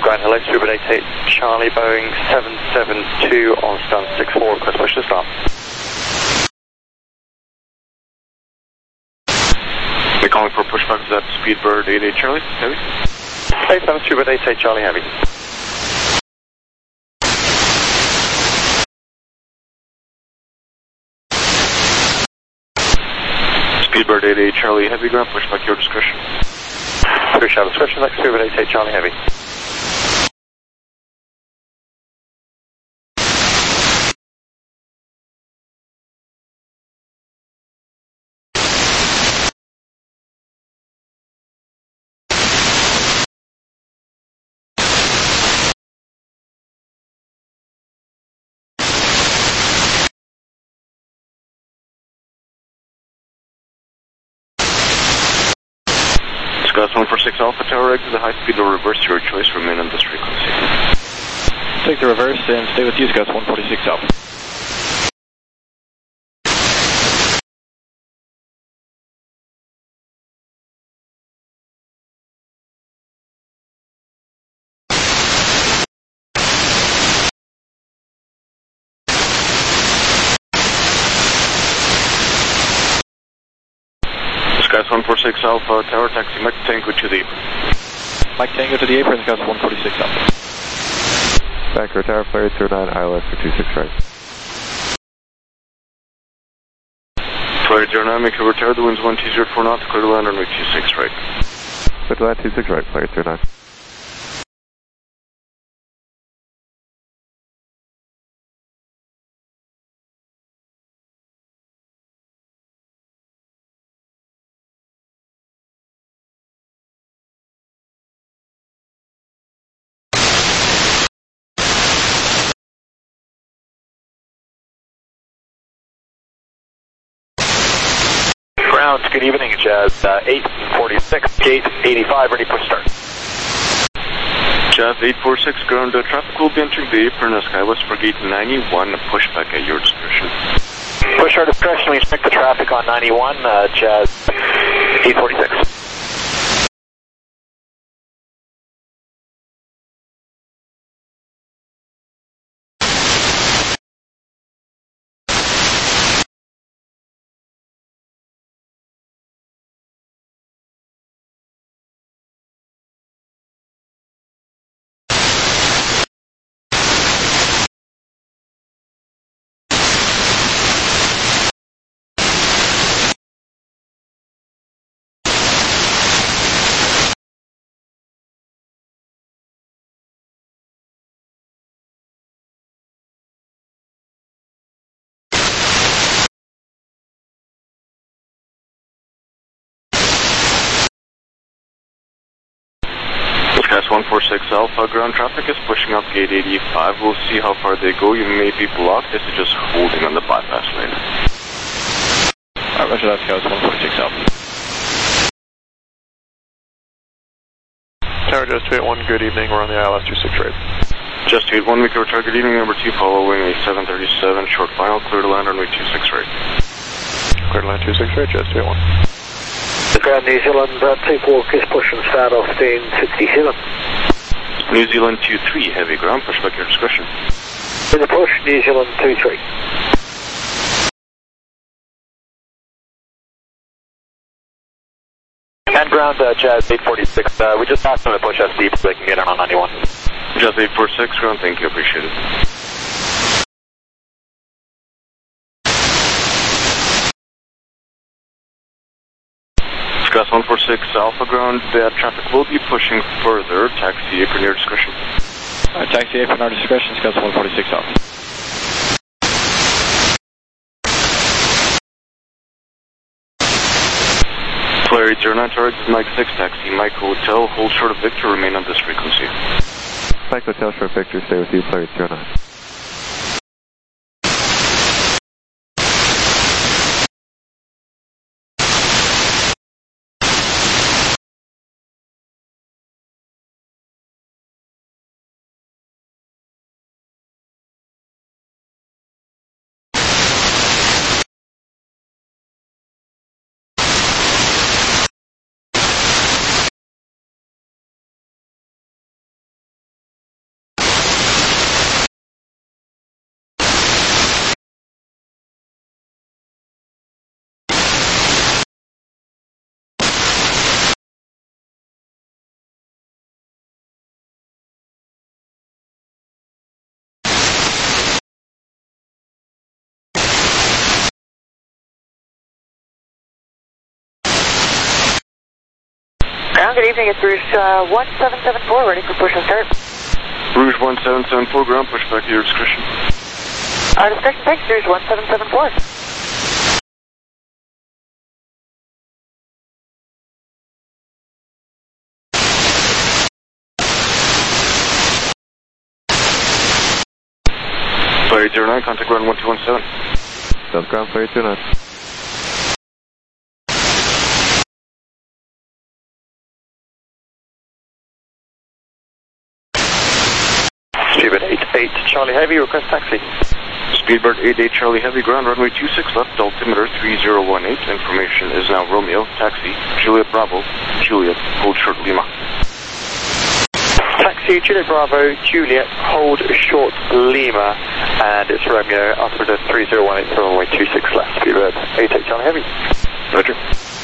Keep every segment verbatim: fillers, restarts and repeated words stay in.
Grand hello, Super eight eight Charlie, Boeing seven seven two on stand six four, request push to start. We're calling for pushback at Speedbird eight eight Charlie, heavy. eight seven two, eight eight Charlie, heavy. Speedbird eight eight Charlie, heavy, ground pushback, your discretion. Push out discretion, next Super eight eight Charlie, heavy. Gus one four six Alpha Tower, exit the high speed or reverse, your choice, remain on this frequency. Take the reverse and stay with you, Gus one four six Alpha. Gus one four six Alpha Tower, taxi Mike Tango to the apron. Mike Tango to the apron, Gus one four six Alpha. Banker Tower, flare zero nine, I L S for two six right. Flare zero nine, make a return, the winds one two zero four knots, clear to land runway two six right. Clear to land two six right, flare zero nine. Good evening, Jazz uh, eight forty-six, gate eighty-five, ready for start. Jazz eight four six, ground uh, traffic will be entering the apron as Skywest for gate ninety-one, pushback at your discretion. Push our discretion, we expect the traffic on ninety-one, uh, Jazz eight forty-six. Gus one four six Alpha, ground traffic is pushing up gate eighty-five. We'll see how far they go. You may be blocked. This is just holding on the bypass lane. Alright, Roger that, Gus one four six Alpha. Tower Just two eight one, good evening. We're on the I L S two six right. Just two eight one, make your target evening number two following a seven thirty-seven, short final, clear to land runway two six right. Clear to land two six right, Just two eight one. Ground New Zealand, uh, two four, kiss push and start off in sixty-seven. New Zealand two three, heavy ground, pushback your discretion. In the push, New Zealand two three. And ground, uh, Jazz eight forty-six, uh, we just asked them to push us deep so they can get in on ninety-one. Jazz eight four six, ground, thank you, appreciate it. Gus one four six Alpha ground, the traffic will be pushing further, taxi apron your discretion. Alright, taxi apron our discretion, Gus one four six Alpha. Flare eight zero nine, target Mike six, taxi Mike Hotel, hold short of Victor, remain on this frequency. Mike Hotel, short Victor, stay with you, flare zero nine. Ground, good evening. It's Rouge uh, one seven seven four, ready for push and start. Rouge one seven seven four, ground, push back to your discretion. Our discretion, thanks, Rouge one seven seven four. Flight eight zero nine, contact ground one two one seven. South ground, Flight eight two nine. Speedbird eight eight Charlie Heavy, request taxi. Speedbird eight eight Charlie Heavy, ground, runway two six left, altimeter three zero one eight. Information is now Romeo, taxi, Juliet Bravo, Juliet, hold short Lima. Taxi, Juliet Bravo, Juliet, hold short Lima, and it's Romeo, altimeter three zero one eight, runway two six left, Speedbird eight eight Charlie Heavy. Roger.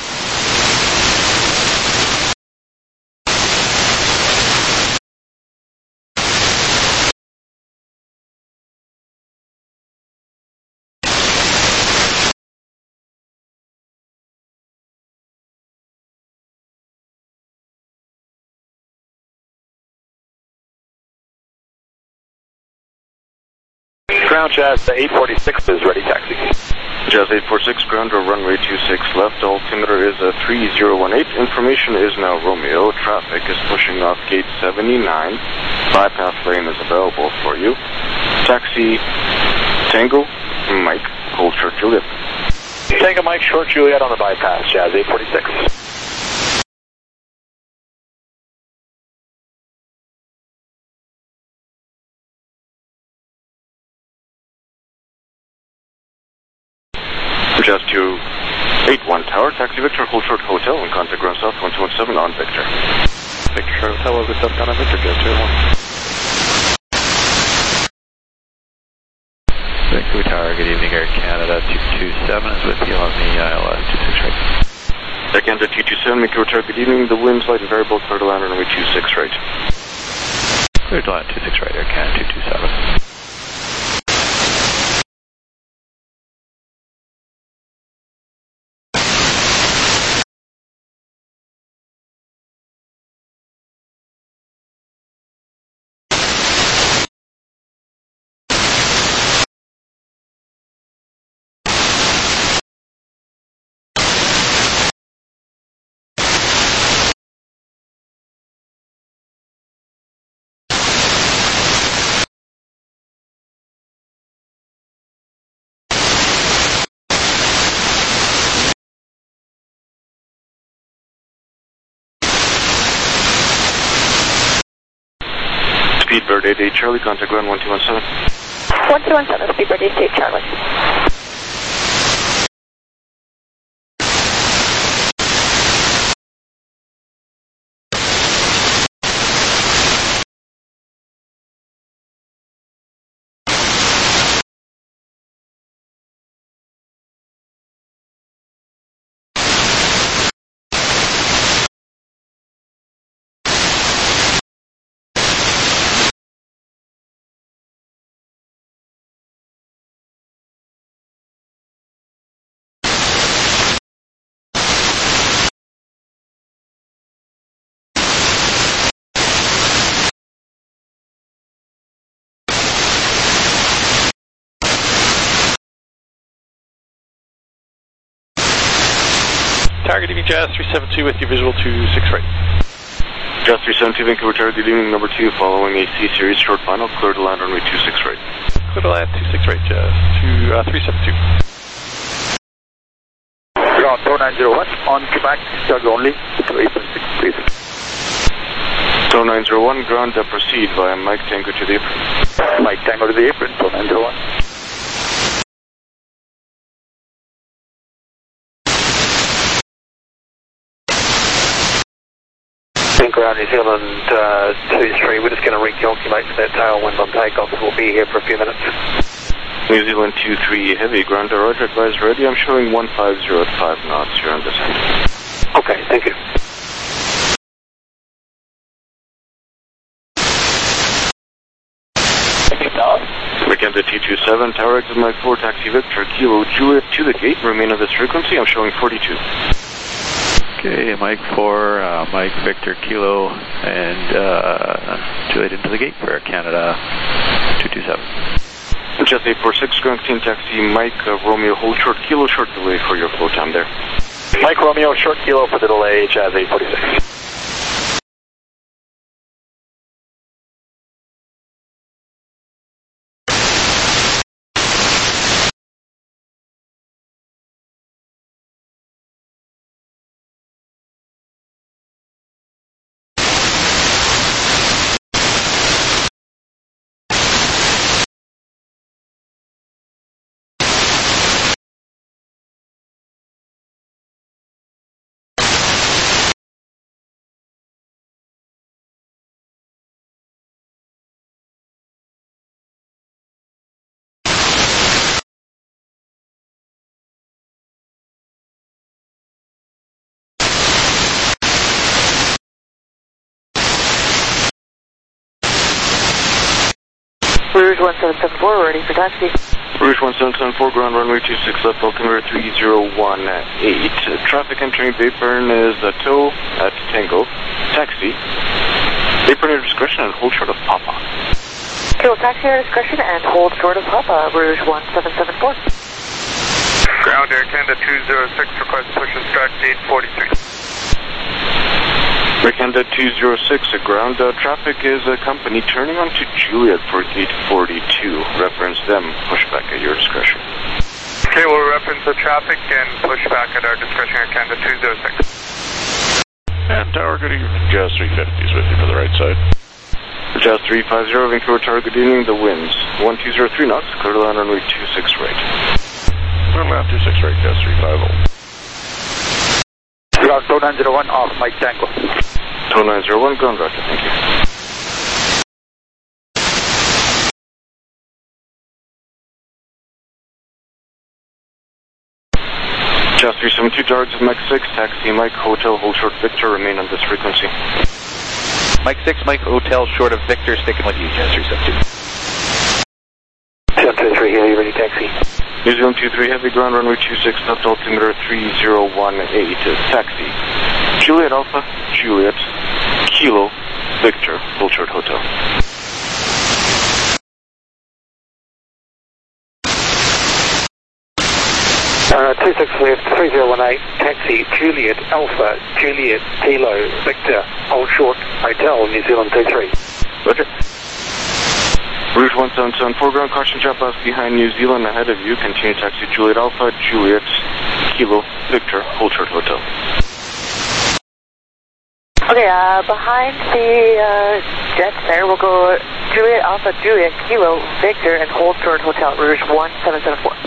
Ground Jazz eight forty-six is ready, taxi. Jazz eight four six, ground, or runway two six left, altimeter is a three zero one eight. Information is now Romeo, traffic is pushing off gate seventy-nine. Bypass lane is available for you. Taxi, Tango, Mike, hold short Juliet. Tango Mike, short Juliet on the bypass, Jazz eight forty-six. Jazz two eight one Tower, taxi Victor, hold short hotel, and contact ground south one two one seven on Victor. Victor Short Hotel, over southbound on Victor, Jazz two eight one. Vancouver Tower, good evening, Air Canada two two seven is with you on the I L S two six right. Air Canada two two seven, Vancouver Tower, good evening, the wind's light and variable, clear to land runway two six right. Clear to land two six right, Air Canada two two seven. Speedbird eight eight Charlie, contact ground one two one seven. one two one seven, Speedbird eight eight Charlie. Target evening Jazz three seven two with you, visual two six right. Jazz three seven two, Vancouver Tower, good evening, number two, following a C series short final, clear to land runway two six right. Clear to land two six right, Jazz two, uh, three seven two. Ground four nine zero one, on Quebec, Doug only, to eight one six, please. four nine zero one, ground, uh, proceed via Mike Tango to the apron. Mike Tango to the apron, four nine zero one. Ground New Zealand uh, two three, we're just going to recalculate for that tailwind on takeoff, we'll be here for a few minutes. New Zealand two three heavy, ground, uh, roger, advise ready, I'm showing one five zero at five knots, you're on descent. Okay, thank you. Mackenzie T two seven, tower exit Mike four, taxi Victor, Kilo Juliet to the gate, remain at this frequency, I'm showing forty-two. Okay, Mike four, uh, Mike Victor Kilo, and uh, Juliet into the gate for Air Canada two two seven. Jazz eight four six, ground team taxi, Mike uh, Romeo, hold short kilo, short delay for your flow time there. Mike Romeo, short kilo for the delay, Jazz eight forty-six. Rouge one seven seven four, ready for taxi. Rouge one seven seven four, ground runway two six left, altimeter three zero one eight. Traffic entering Bayburn is a tow at Tango. Taxi. Bayburn at discretion and hold short of Papa. Okay, we'll taxi at discretion and hold short of Papa, Rouge one seven seven four. Ground Air Canada two zero six, request push and start gate forty-three. Air Canada two zero six, a ground uh, traffic is a company turning onto Juliet for gate forty-two. Reference them, push back at your discretion. Okay, we'll reference the traffic and push back at our discretion, Air Canada two zero six. And tower, good evening. Jazz three fifty is with you for the right side. Jazz three five zero, Vancouver tower, good evening. The winds one two zero three knots, clear to land runway two six right. Clear to land two six right, Jazz three five zero. Ground tow nine zero one off, Mike Tango. Tow nine zero one, ground roger, thank you. Jazz three seven two, targets of Mike six, taxi Mike, hotel, hold short Victor, remain on this frequency. Mike six, Mike Hotel, short of Victor, sticking with you, Jazz three seven two. seven two three, here, you ready taxi? New Zealand two three, heavy ground, runway two six, left, altimeter three zero one eight, taxi. Juliet Alpha, Juliet, Kilo, Victor, hold short hotel. Uh, two six left, three zero one eight, taxi, Juliet Alpha, Juliet Kilo, Victor, hold short, hotel, New Zealand two three. Roger. Rouge one seven seven four, ground caution, jet blast behind New Zealand, ahead of you, continue taxi, Juliet Alpha, Juliet, Kilo, Victor, hold short hotel. Okay, uh, behind the uh, jets there, we'll go Juliet Alpha, Juliet Kilo, Victor, and hold short hotel, Rouge one seven seven four.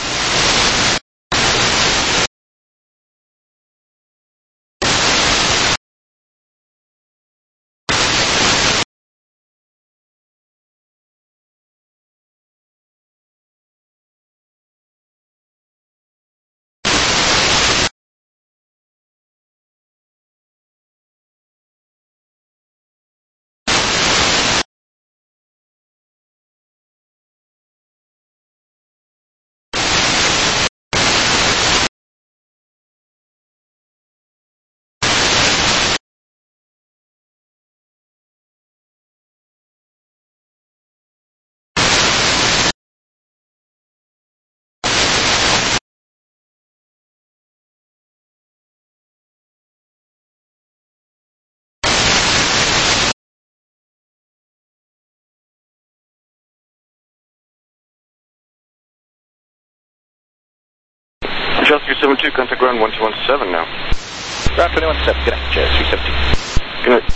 Jazz three seven two, contact ground one two one seven now. Ground two one seven, good night, Jazz three seven two. Good night.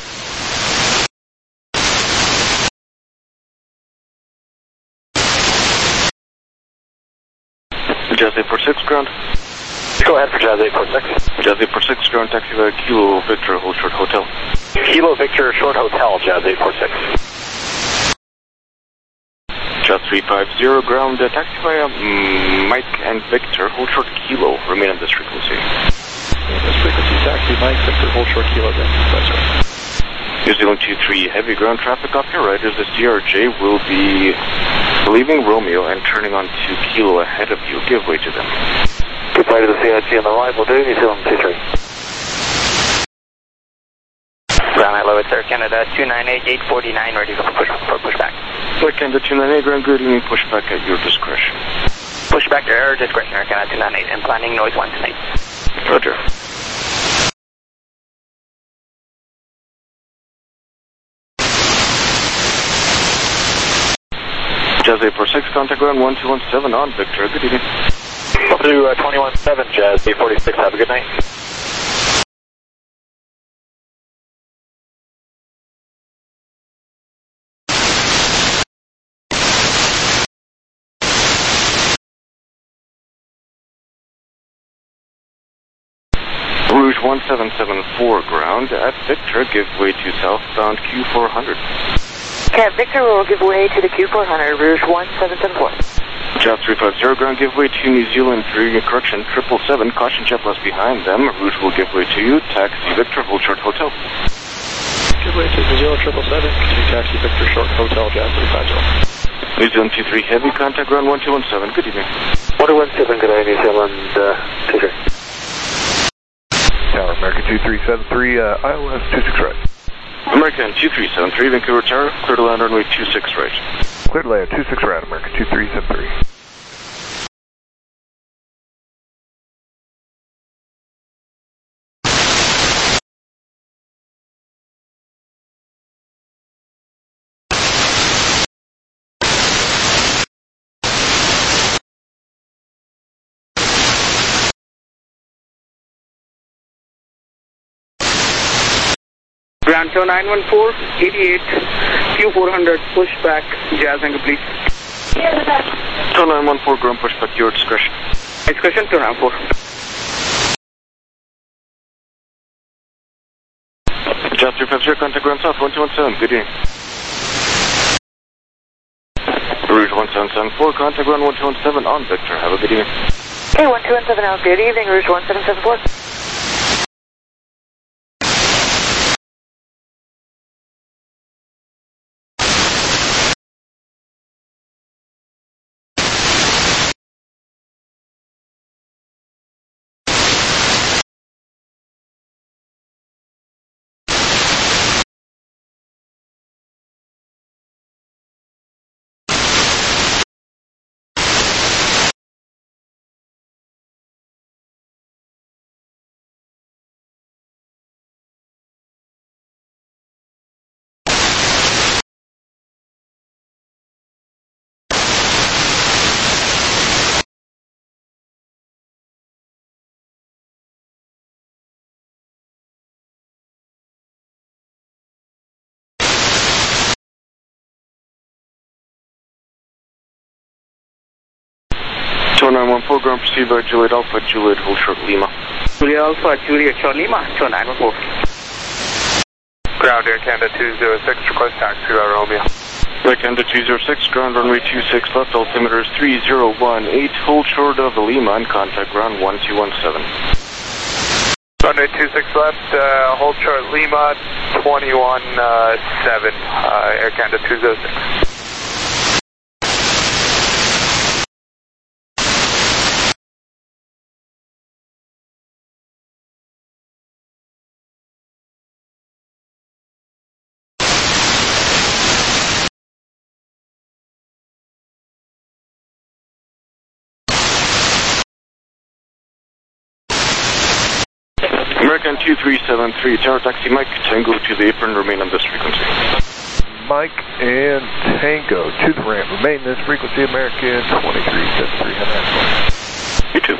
Jazz eight four six, ground. Go ahead for Jazz eight four six. Jazz eight four six, ground taxi by Kilo Victor, hold short hotel. Kilo Victor, short hotel, Jazz eight four six. Jazz three five zero, ground uh, taxi via mm, Mike and Victor, hold short Kilo, remain on this frequency. This frequency taxi, Mike Victor, hold short Kilo, that's right. New Zealand two three, heavy ground traffic off your right as this D R J will be leaving Romeo and turning on to Kilo ahead of you. Give way to them. Goodbye to the C I G on the right, will do, New Zealand two three. Ground hello, it's Air Canada two nine eight, eight forty-nine, ready for, push, for pushback. Air Canada two nine eight, ground good evening, pushback at your discretion. Pushback at your discretion, Air Canada two nine eight, and planning noise one tonight. Roger. Jazz eight four six, contact ground one two one seven on Victor. Good evening. Up to uh, twenty-one seven, Jazz eight forty-six. Have a good night. Rouge one seven seven four, ground at Victor. Give way to southbound Q four hundred. Cat Victor will give way to the Q four hundred, Rouge one seven seven four. Jazz three five zero, ground give way to New Zealand, three, correction, triple seven, caution jet blast behind them. Rouge will give way to you, taxi Victor, hold short hotel. Give way to New Zealand triple seven, continue taxi Victor, short hotel, Jazz three five zero. New Zealand two three heavy, contact ground one two one seven, good evening. one two one seven, good day, New Zealand uh, two three. Tower American two three seven three, uh, I L S two six right. American two three seven three, Vancouver Tower, clear to land runway two six right. Clear to land two six right, American two three seven three. Ground two nine one four, eighty-eight, Q four hundred, pushback, Jazz angle please. two nine one four, ground pushback, your discretion. Discretion two nine four. Jazz three five zero, contact ground south one two one seven, good evening. Rouge one seven seven four, contact ground one two one seven on Victor, have a good evening. Okay, one two one seven out, good evening, Rouge one seven seven four. two nine one four, ground proceed by Juliet Alpha, Juliet hold short Lima. Juliet Alpha, Juliet short Lima, two nine one four. Ground Air Canada two zero six, request taxi by Romeo. Air Canada two zero six, ground runway two six left, altimeter is three zero one eight, hold short of Lima and contact ground one two one seven. Runway two six left, uh, hold short Lima, twenty-one seven, uh, Air Canada two zero six. American two three seven three, Tower Taxi Mike, Tango to the apron, remain on this frequency. Mike and Tango to the ramp, remain this frequency, American twenty-three seventy-three, have a nice one. You too.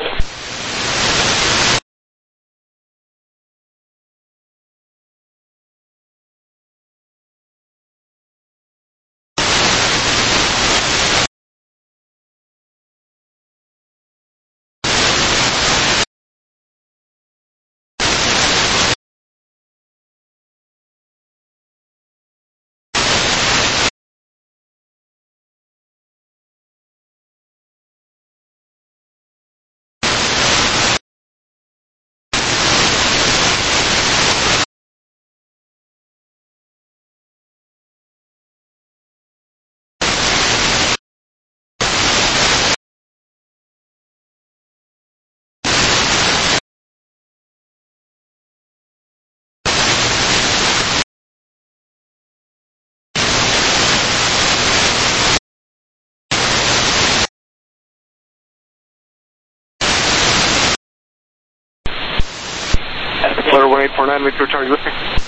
Flare one eight four nine, Victor Charlie with me.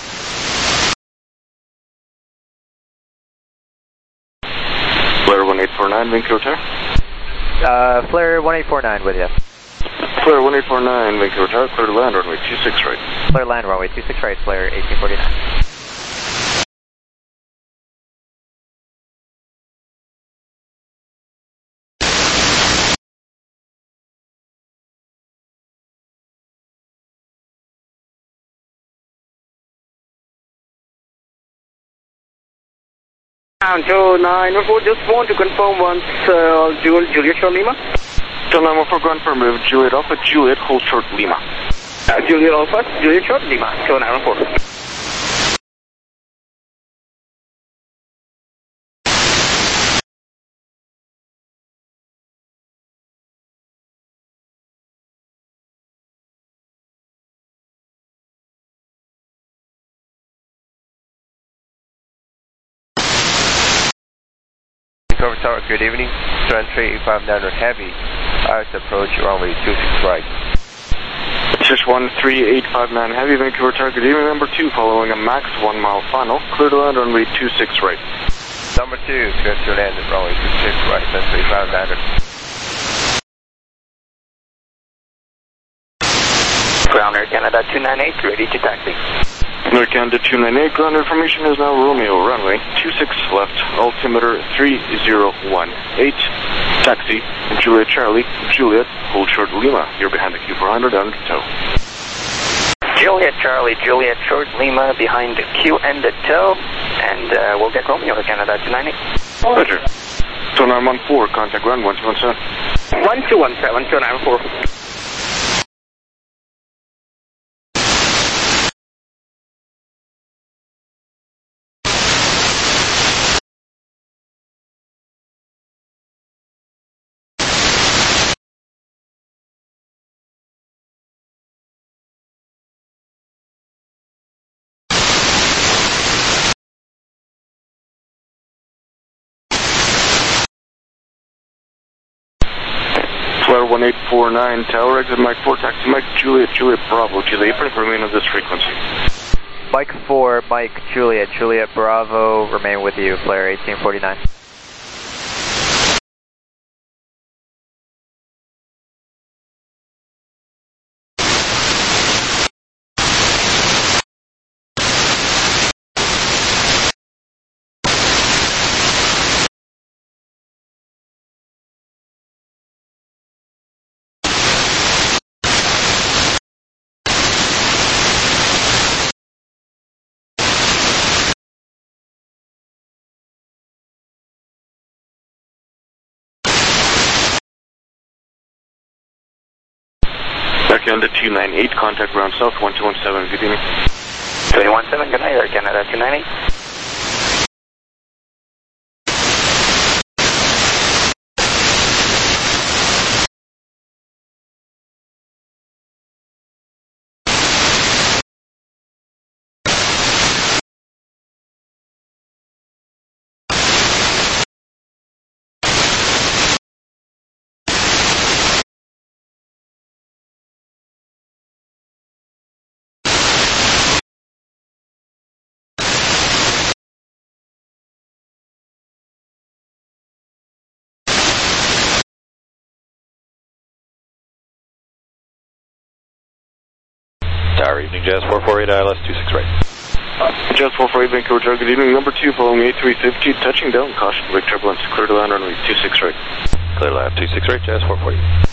Flare one eight four nine, Vancouver Tower. Uh, Flare one eight four nine with you. Flare one eight four nine, Vancouver Tower, clear to land, runway two six right. Flare land, runway two six right, Flare eighteen forty-nine. Toronto nine one four, just want to confirm once, uh, Juliet, Juliet Short Lima. Toronto nine one four, go affirmative, Juliet Alpha, Juliet, hold short Lima. Uh, Juliet Alpha, Juliet Short Lima, Toronto nine one four. Vancouver Tower, good evening. Trend three eight five nine heavy. Iris approach runway two six right. Six one three eight five nine heavy, Vancouver Tower, good evening. Number two, following a max one mile final, clear to land runway two six right. Number two, clear to land runway two six right, that's three five nine. Ground Air Canada two nine eight, ready to taxi. Air Canada two nine eight, ground information is now Romeo, runway two six left, altimeter three zero one eight, taxi, Juliet Charlie, Juliet, hold short Lima, you're behind the Q four hundred under tow. Juliet Charlie, Juliet Short Lima, behind the Q and the tow, and uh, we'll get Romeo, Air Canada two nine eight. Roger. Tow nine one four, contact ground one two one seven. one two one seven, Tow nine one four. Flare one eight four nine, tower exit Mike four, taxi Mike Juliet, Juliet Bravo to the apron, remain on this frequency. Mike four, Mike Juliet, Juliet Bravo, remain with you, Flare eighteen forty-nine. Air Canada two nine eight, contact ground south one two one seven, good evening. two one seven, good night, Air Canada two nine eight. Tower, evening, Jazz four four eight, I L S two six right. Jazz four four eight, Vancouver Tower, good evening. Number two, following A three fifty, touching down, caution, brake turbulence, clear to land runway two six right. Clear to land two six right, Jazz four four eight.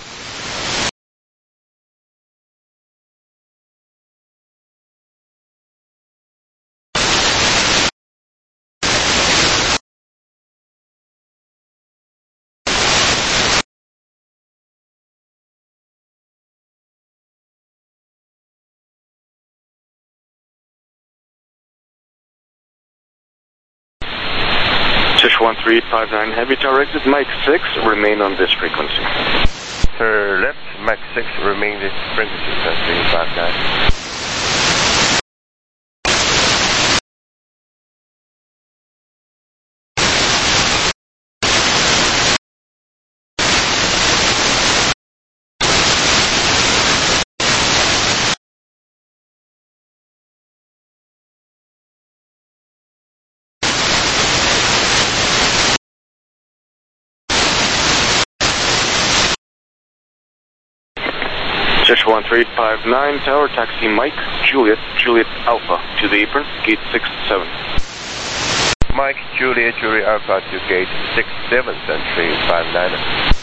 Six one three eight five nine, heavy tower exit, Mike six, remain on this frequency. Sir, left, Mach six, remain this frequency, that's three five nine. Joshua one three eight five nine, tower, taxi Mike, Juliet, Juliet Alpha to the apron, gate six seven. Mike, Juliet, Juliet Alpha to gate six seven, Century five nine.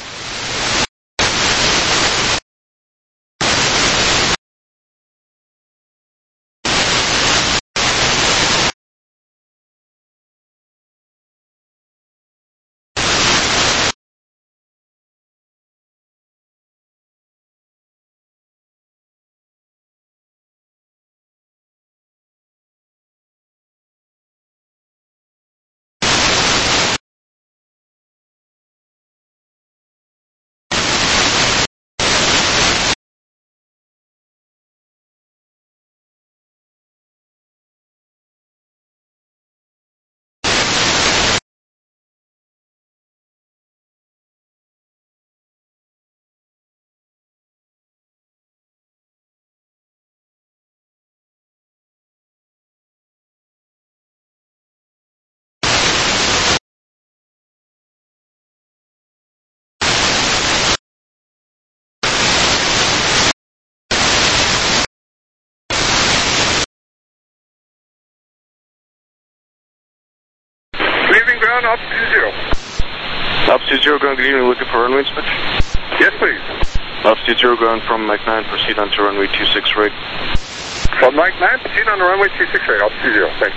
Leaving ground, altitude zero. Altitude zero, ground, good evening, looking for runway inspection? Yes, please. Altitude zero, ground from Mike nine, proceed on to runway two six right. From Mike nine, proceed on the runway two six right, altitude zero, thanks.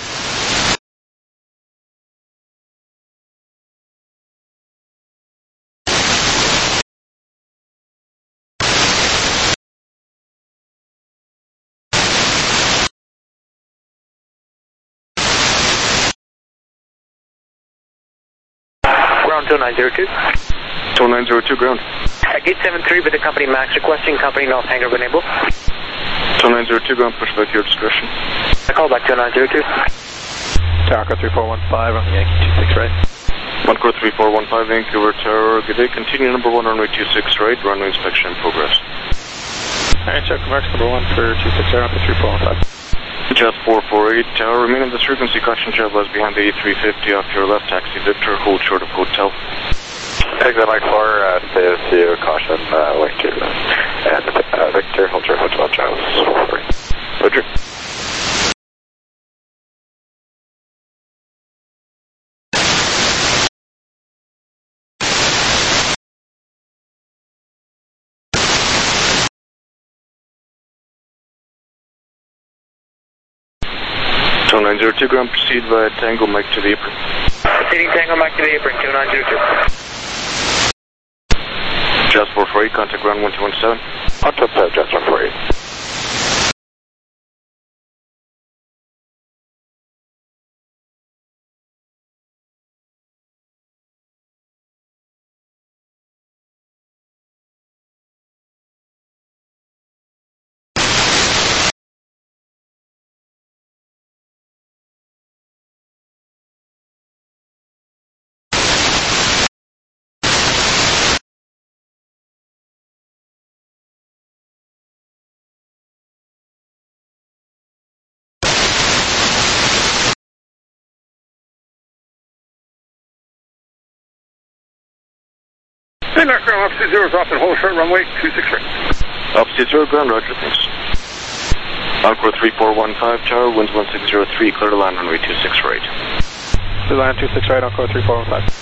Ground two nine zero two. two nine zero two, ground. Uh, gate seven three with the company Max, requesting company North Hangar when able. two nine zero two, ground, push back your discretion. I call back two nine zero two. Tower three four one five on the Yankee two six right. One core three four one five, Vancouver Tower, good day, continue number one, runway two six right, runway inspection in progress. Alright, check marks number one for two six right, three four one five. Jet four four eight, tower, remain in this frequency, caution jet was behind the A three fifty off your left, taxi Victor, hold short of hotel. Exit Mike four, uh, stay S C U, caution, uh, link to, and uh, Victor, hold short hotel, Travis, four four eight. Roger. two nine zero two, ground, proceed via Tango Mike to the apron. Proceeding Tango Mike to the apron, two nine zero two. Jazz four four eight, contact ground one two one seven. On top of Jazz one four eight. Hey, knock ground, altitude zero is off and hold short runway two six right. Altitude zero, ground, roger, thanks. Encore three four one five, tower, winds one six zero three, clear to land runway two six right. To land two six right, Encore three four one five.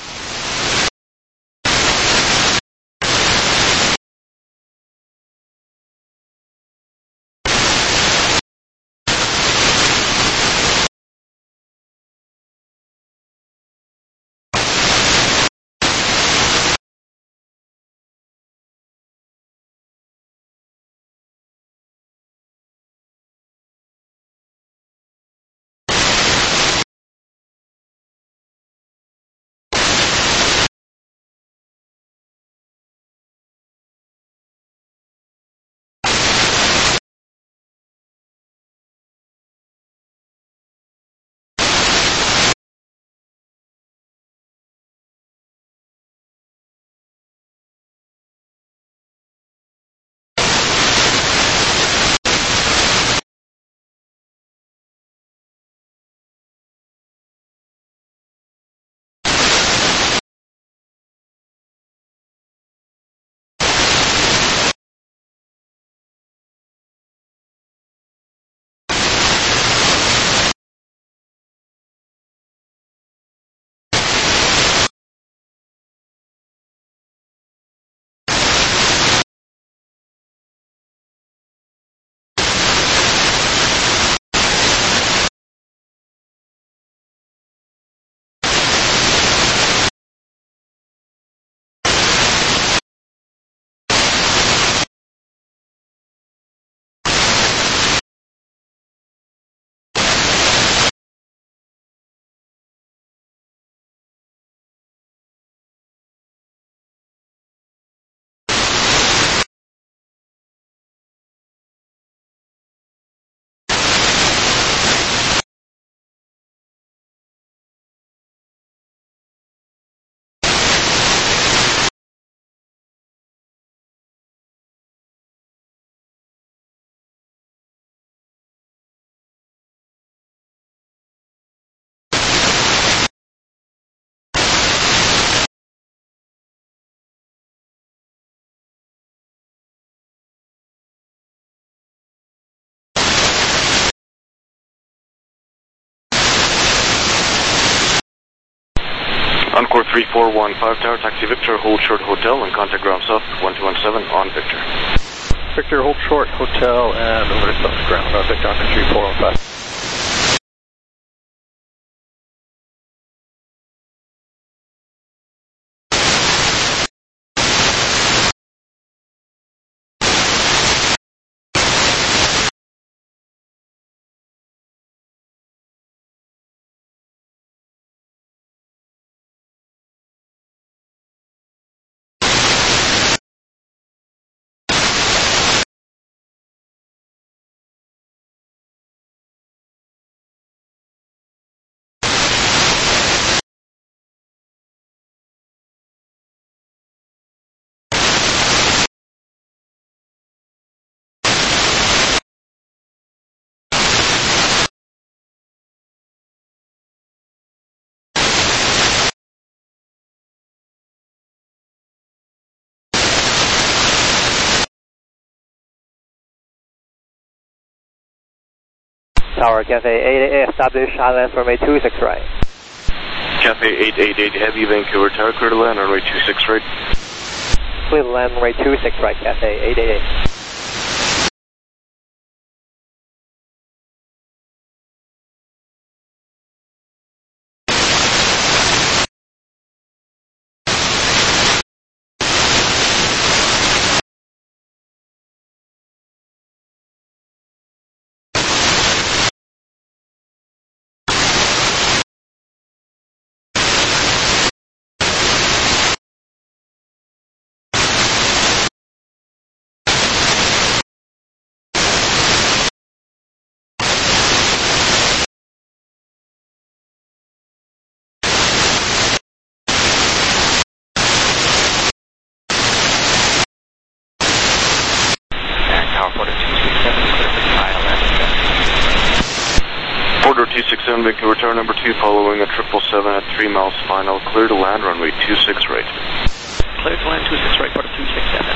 Encore three four one five Tower, taxi Victor, hold short hotel and contact ground south one two one seven on Victor. Victor, hold short hotel and over to south ground on Victor on three four one five. Tower, Cafe eight eight eight, establish island runway two six right. Cafe eight eight eight, Heavy, Vancouver Tower, clear to land, runway two six right. Clear to land, runway two six right, Cafe eight eight eight. Border two six seven, Vancouver Tower number two, following a triple seven at three miles final, clear to land, runway two six right. Clear to land two six right, border two six seven.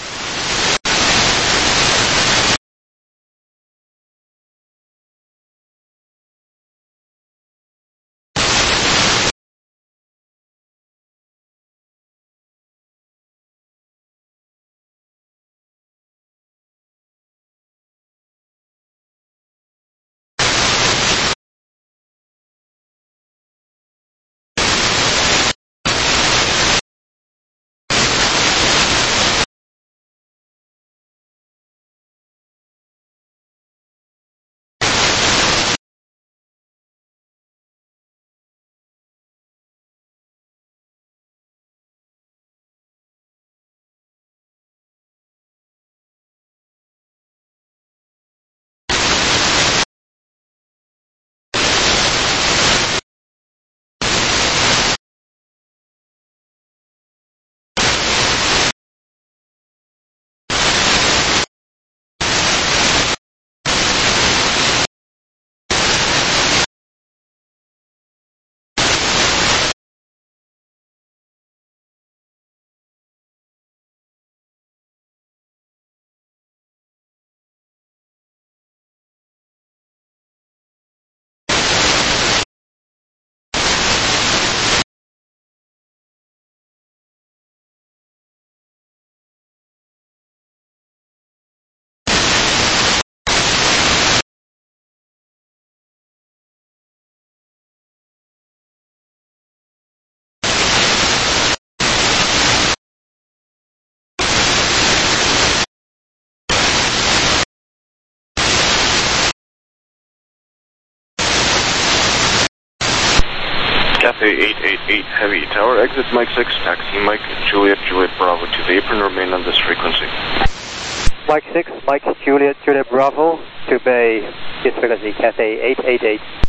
Cafe eight eight eight, Heavy Tower, exit Mike six, taxi Mike, Juliet, Juliet Bravo to the apron, remain on this frequency. Mike six, Mike, Juliet, Juliet Bravo to Bay, this frequency, Cafe eight eight eight.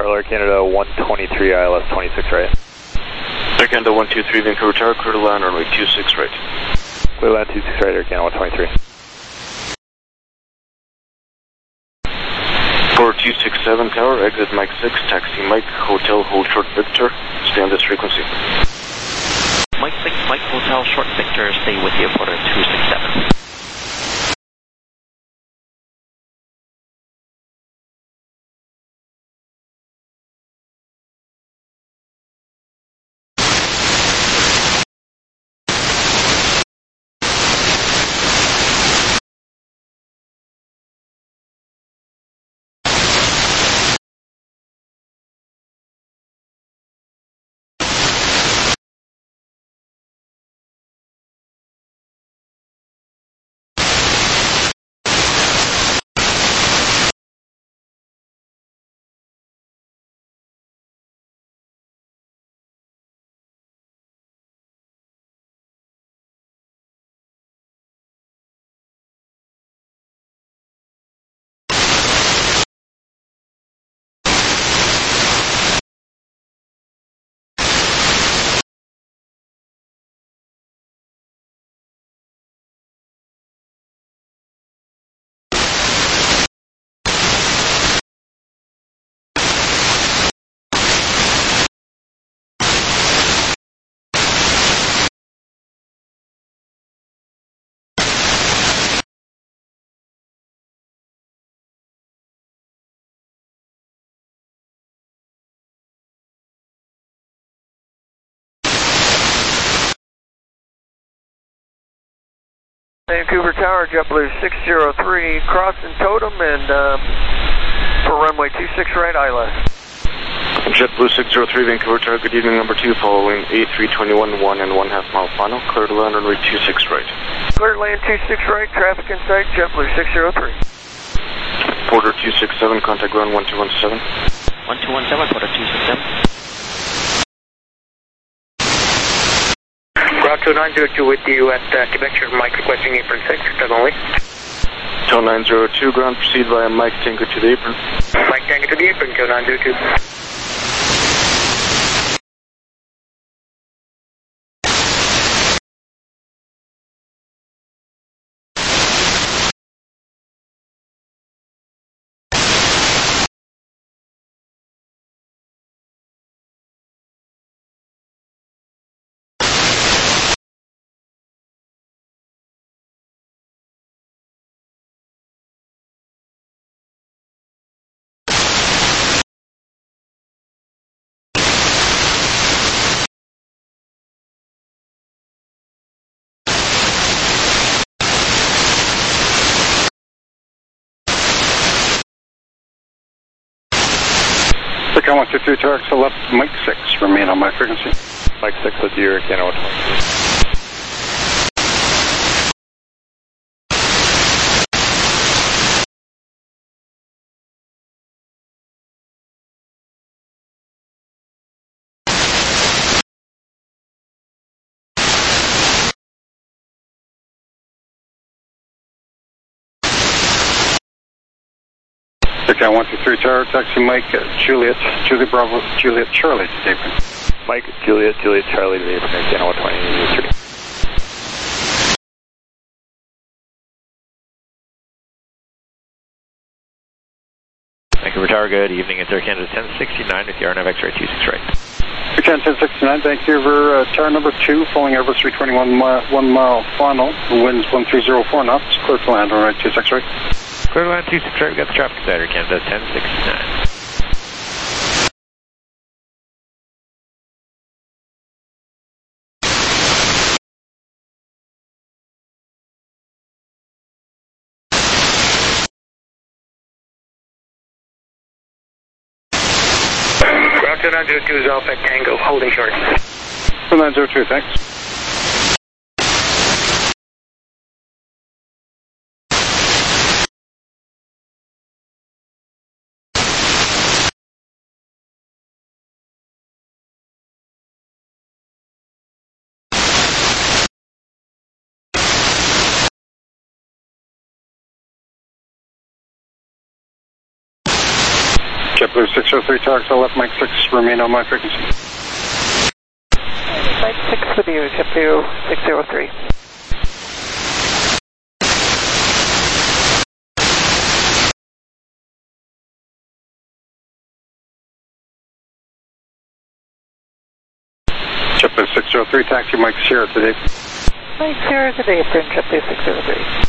Charlie Air Canada one twenty-three, I L S twenty-six right. Air Canada one two three, Vancouver Tower, clear to land, runway two six right. Clear land two six right, Air Canada one twenty-three. four two six seven Tower, exit Mike six, taxi Mike, Hotel, hold short Victor, stay on this frequency. Mike six, Mike Hotel, short Victor, stay with you, quarter two six seven. Vancouver Tower, JetBlue six zero three, crossing Totem and uh, for runway two six right, I L S. JetBlue six zero three, Vancouver Tower, good evening, number two, following A three twenty-one, one and one half mile final, clear to land, runway two six right. Clear to land two six right, traffic in sight, JetBlue six zero three. Porter two six seven, contact ground one two one seven. one two one seven, Porter two six seven. Ground two nine zero two with you at uh, Quebec, Mike requesting apron six, turn only. Tow nine zero two, ground proceed via Mike Tango to the apron. Mike Tango to the apron, Tow nine zero two. I want you to Tower to left, Mike six, remain on my frequency. Mike six with you, Air Canada one twenty-three. I one two three Tower, taxi Mike, uh, Juliet, Juliet Bravo, Juliet Charlie to the apron. Mike, Juliet, Juliet Charlie to the apron, Air Canada one twenty-three. Vancouver Tower, good evening, it's Air Canada ten sixty-nine with the R N A V X-ray two six right. Air Canada ten sixty-nine, Vancouver uh, Tower number two, following Airbus three twenty-one, mi one mile final, winds one three zero four knots, clear to land, on right two six right. Clear to land two six right, we got the traffic inside Air Canada ten sixty-nine. Ground two nine zero two is Alpha Tango, holding short. two nine zero two, thanks. JetBlue six oh three, Tower Excel left, Mike six, remain on my frequency. Mike six with you, JetBlue six oh three. JetBlue six oh three, taxi Mike Sierra today. Mike Sierra today, for JetBlue six oh three.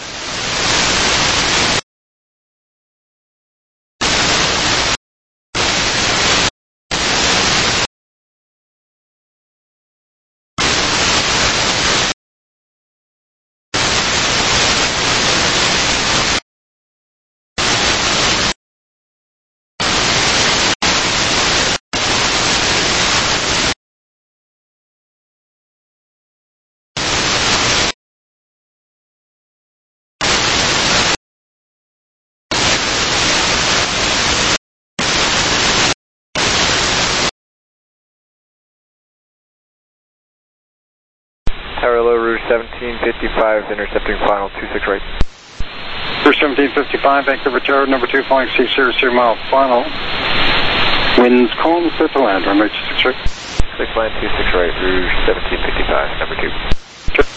Tower Low, Rouge seventeen fifty-five, intercepting final two six right. Rouge seventeen fifty-five, Vancouver Tower, number two, flying C zero zero mile final. Winds calm, clear to land, runway two six right. Six line two six right, Rouge seventeen fifty-five, number two. Okay.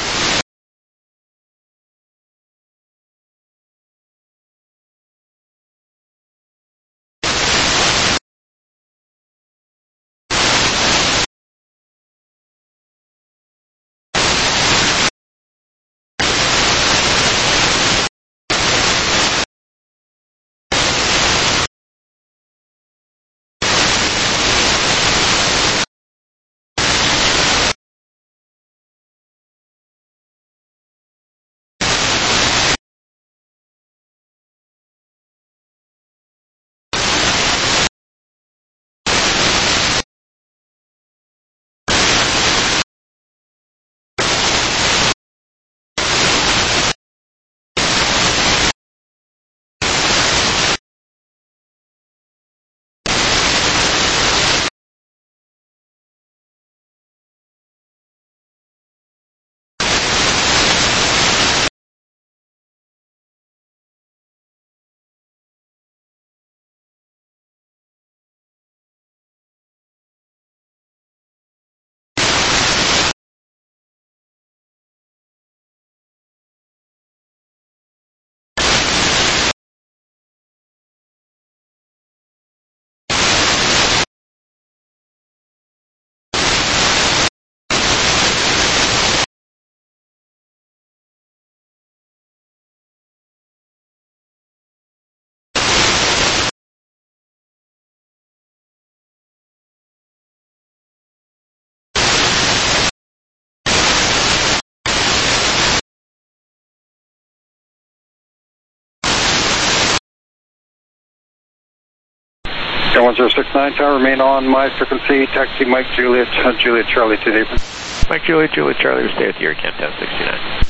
one zero six nine, Tower, remain on my frequency, taxi Mike Juliet, uh, Juliet Charlie today. Mike Juliet, Juliet Charlie, we stay with you, Camp ten sixty-nine.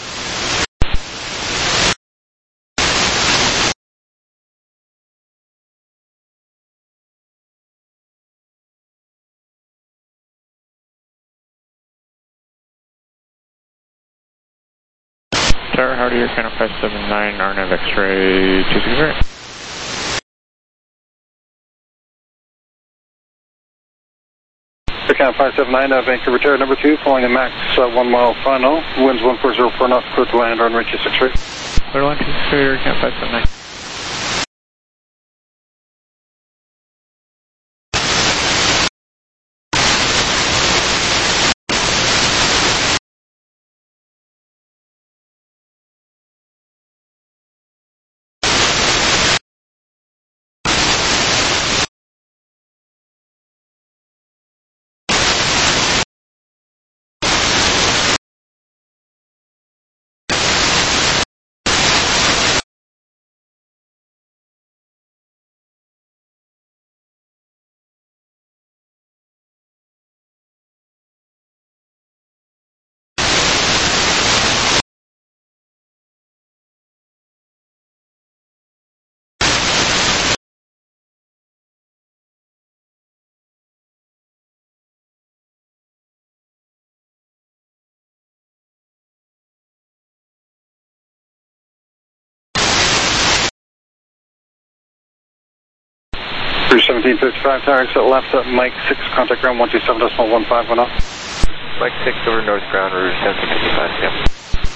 Tower, Hardy, Air Canada five seven nine, R N A V X-ray two six zero. Air Canada five seven nine, uh, Vancouver Tower, number two, flying a max uh, one mile final, winds one four zero four knots, clear to land, runway two six right. Clear to land two six right, Air Canada five seven nine. Cruise seventeen fifty-five, tower exit left at Mike six, contact ground one two seven decimal one five, one up. Mike six over north ground, rouge seventeen fifty-five, yep.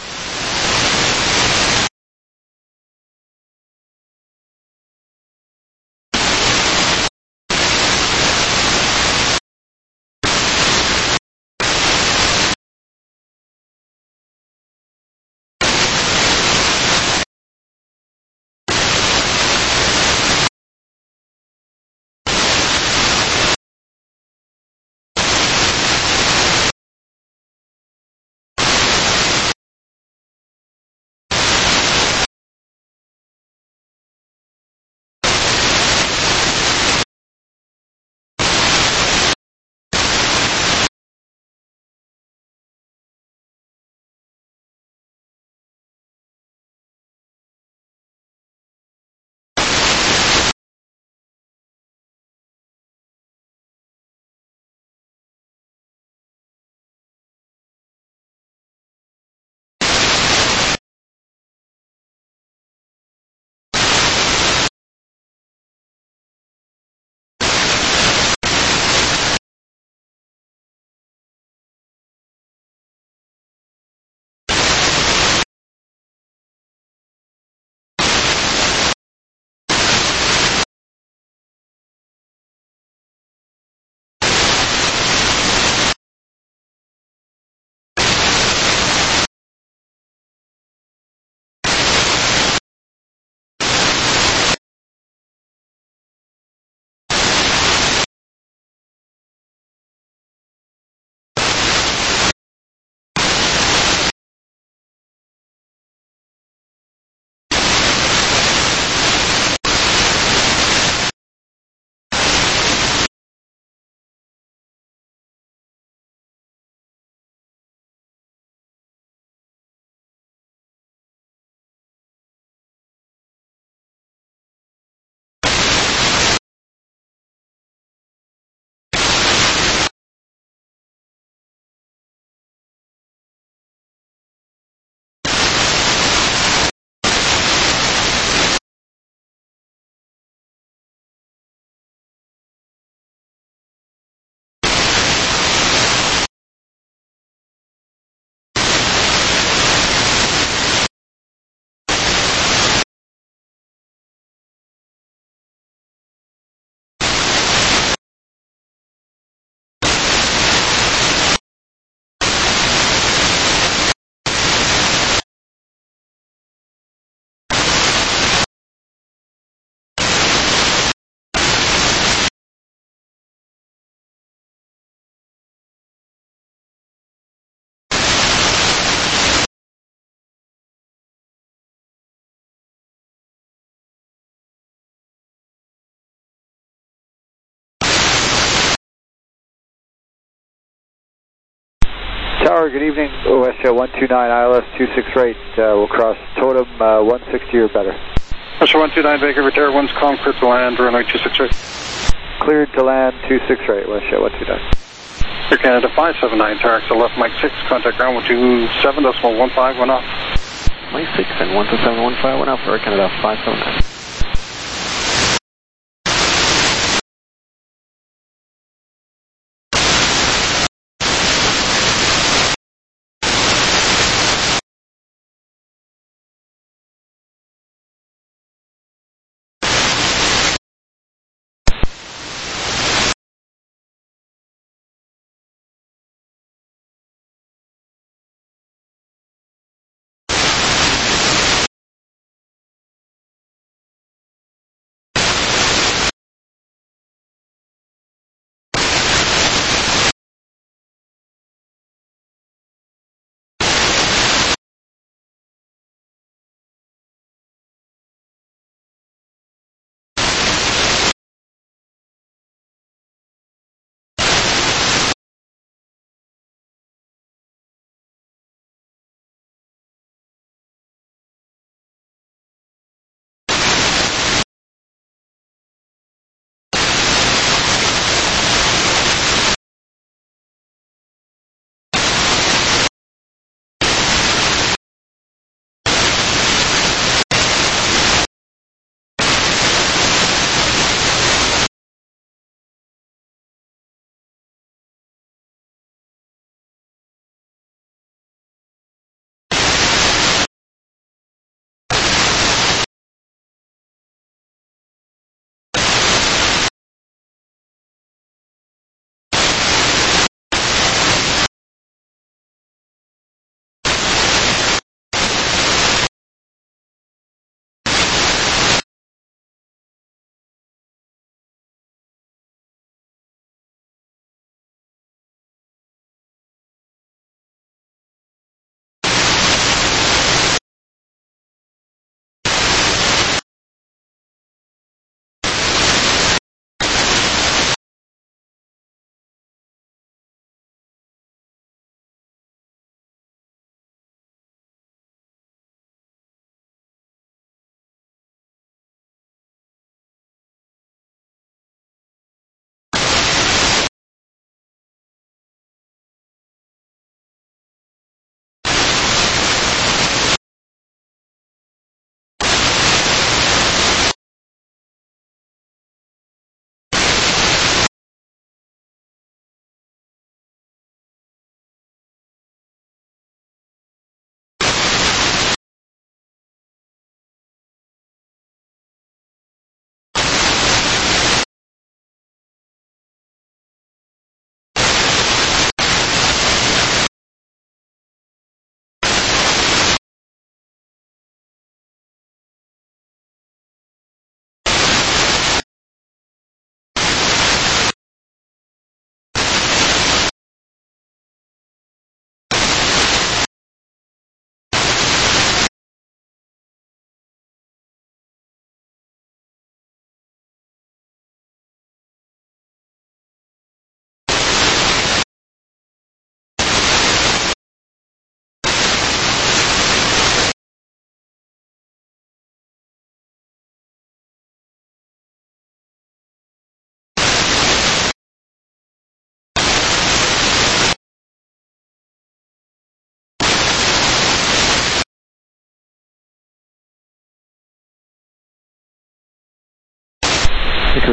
Tower, good evening. O S J one two nine, I L S two six right. Uh, we'll cross totem uh, one sixty or better. O S J one two nine, Vancouver Tower, one's calm, clear to land, runway two six right. Cleared to land two six right, O S J one two nine. Air Canada five seven nine, tower exit left, Mike six, contact ground one two seven decimal one five, one off. Mike six and one two seven one five, one off for Air Canada five seven nine.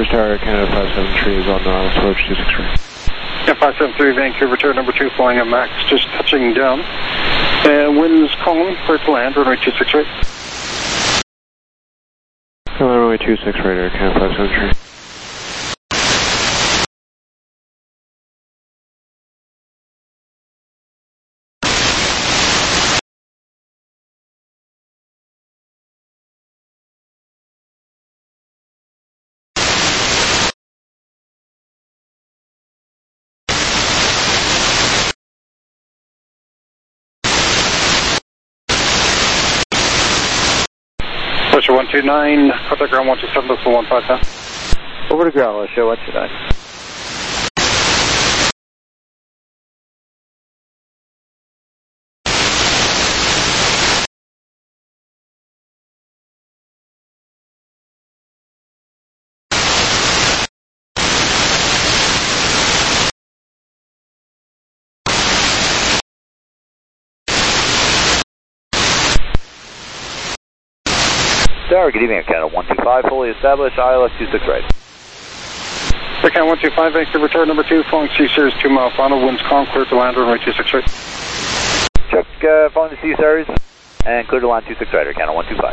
Caesars Tower, Canada five seven three is on Nautilus approach two six three. Yeah, five seven three, Vancouver, turn number two, flying at max, just touching down. And winds calm, clear to land, runway two six right. Come on, runway two six right, Air Canada five seven three. Pressure one two nine, contact ground one two seven, decimal one five now. Over to ground, let's show one two nine. Tower, good evening, Canada one two five, fully established, I L S two six right. Canada one two five, Vancouver, turn number two, flying C-Series, two mile final, winds calm, clear to land, runway two six right. Chuck, uh, following the C-Series, and clear to land two six right, Canada one two five.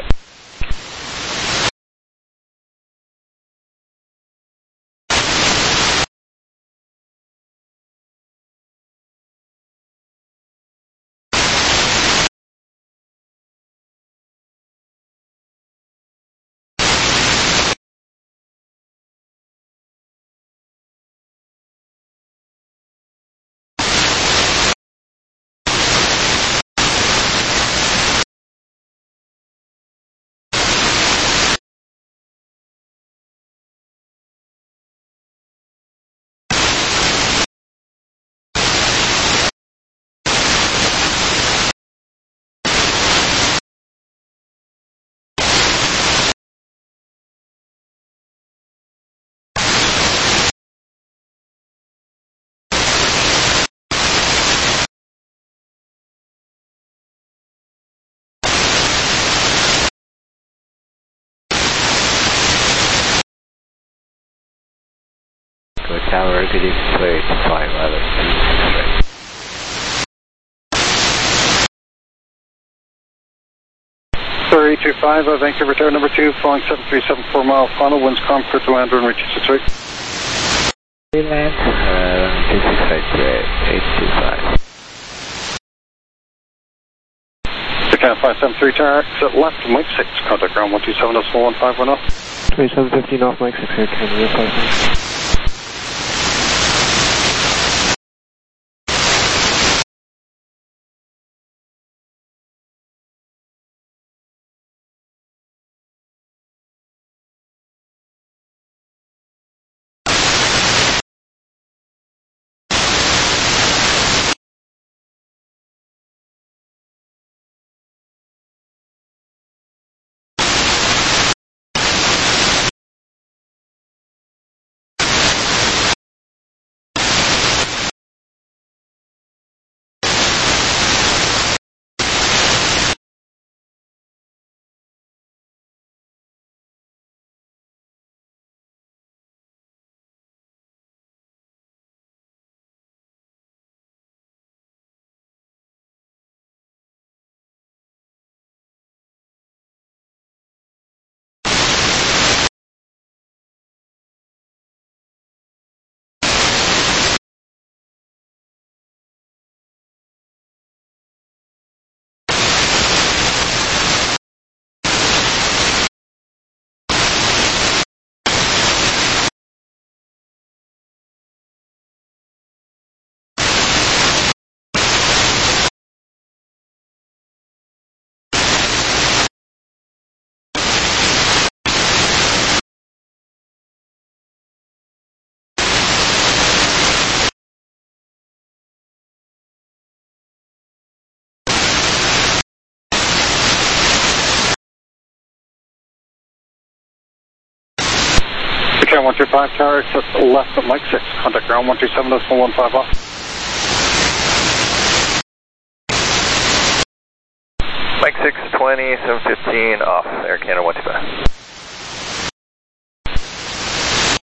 Go Tower, good evening, clear to five, I L S two six right. Sir, eight two five, uh, Vancouver, tower number two, flying seven three seven four mile final, winds calm, clear to land, runway two six right. Land, uh, two six right, eight two five. Canada five seven three, tower, exit left, Mike six, contact ground one two seven, decimal one five one zero. twenty-seven fifteen off Mike six, Air Canada five seven. Canada one two five, tower, exit left at Mike six, contact ground one two seven, decimal one five off. Mike six, twenty, seven fifteen off, Air Canada one two five.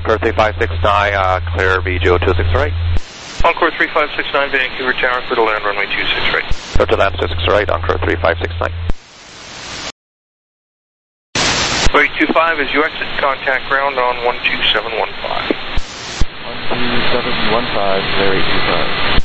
Encore three five six nine, uh, clear V G O two six right. Encore three five six nine, Vancouver Tower, clear to land runway two six right. Clear to land two six right, Encore three five six nine. eight two five, as you exit, contact ground on one two seven one five. one two seven one five, there eight two five.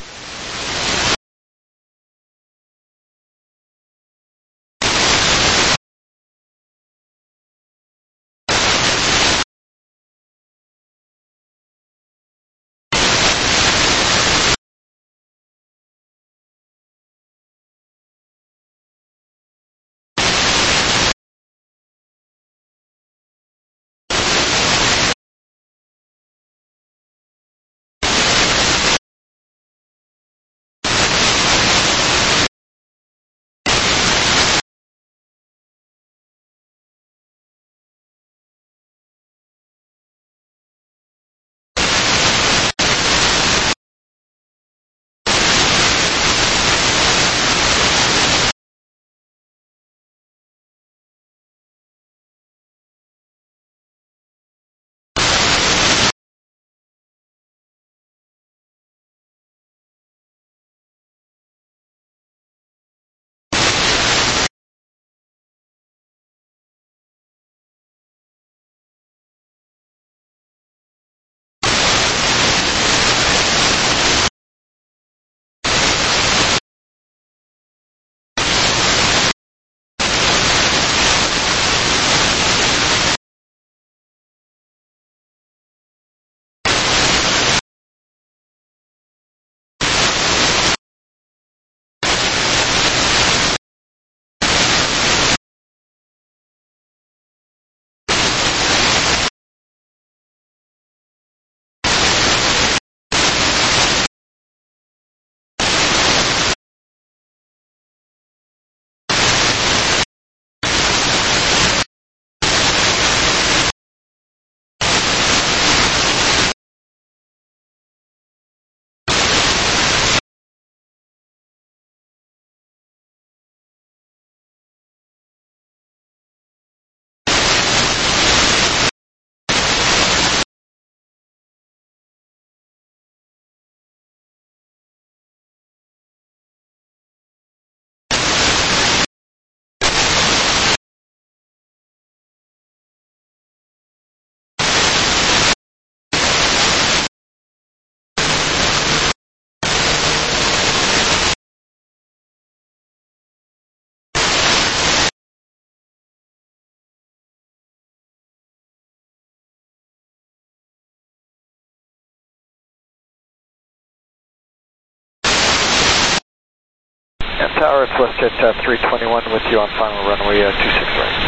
And Tower, it's WestJet uh, three twenty-one with you on final runway uh, two six right.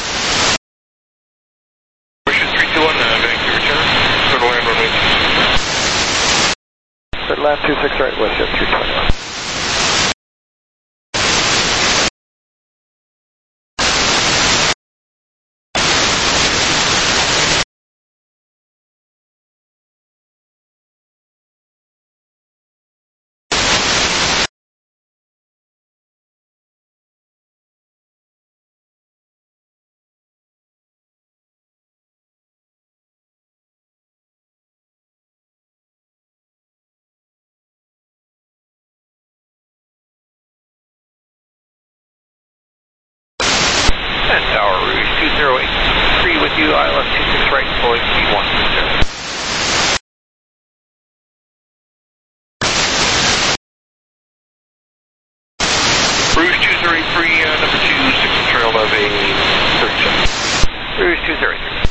WestJet three two one, uh, Vancouver Tower, clear to land runway two six right. Clear to land two six right, WestJet three twenty-one. And Tower, Rouge two zero eight three with you, I L S two six right, deploy speed one six zero. Rouge two zero eight three, uh, number two, six trail of a thirty-seven. Rouge two zero eight three.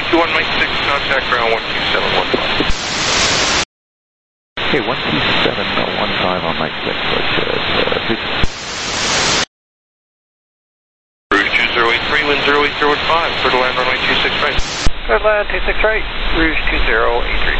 two one, Mike six, contact ground one two seven one five. Okay, one two seven one five on Mike six. Let's, uh, please. Rouge two zero eight three, wind zero eight zero one five, clear to land runway two six right. Clear to land two six right, Rouge two zero eight three.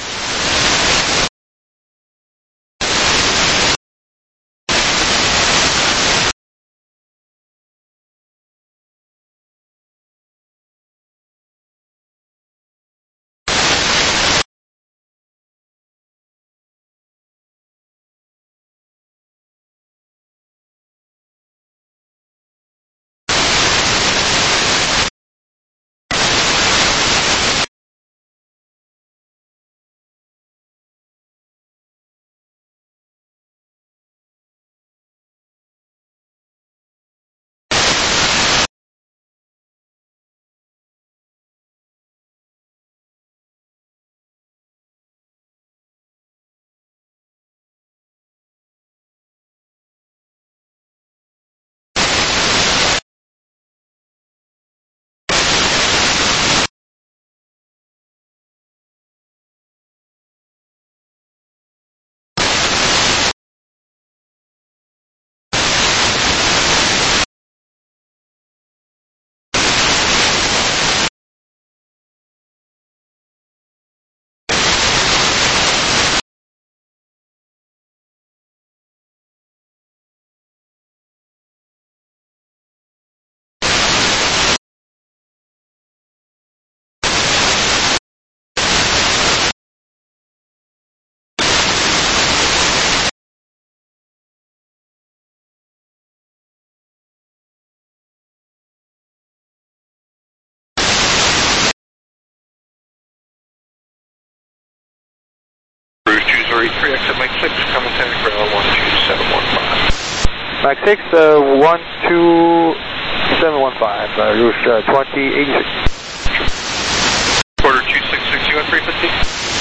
Rouge two zero eight three, exit Mike six, contact ground one two seven one five. Mike six, uh, one two seven one five, uh, Rouge uh, twenty eighty-six. Quarter two six six, you on frequency?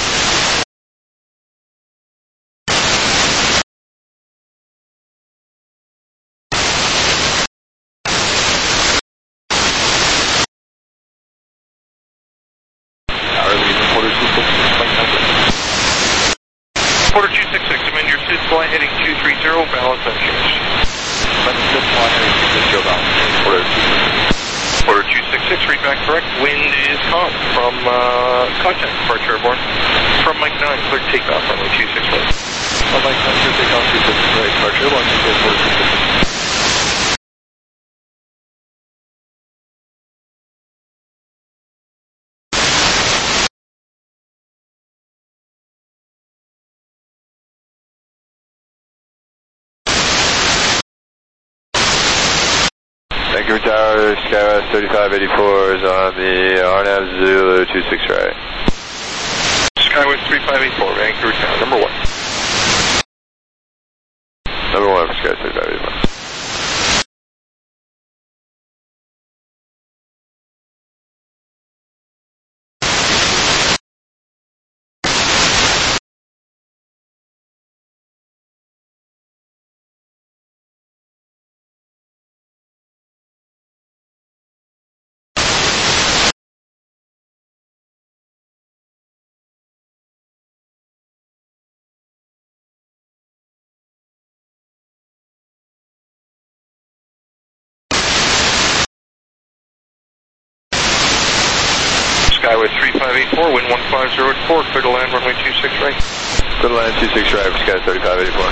Quarter two six six, amend your SID flight heading two three zero, balance unchanged. Amend SID flight heading two three zero, balance unchanged. Quarter two six six. Quarter two six six, read back correct. Wind is calm from uh, contact departure airborne. From Mike nine, clear takeoff runway two six right. From Mike nine, clear takeoff two six right, departure airborne, control quarter two six six. Vancouver Tower, Skywest thirty-five eighty-four is on the R N A V Zulu two six right. Skywest three five eight four, Vancouver Tower, number one. Number one for Skywest thirty-five eighty-four. Skywest three five eight four, wind one five zero at four, clear to land runway two six right. Clear to land two six right for Skywest thirty-five eighty-four.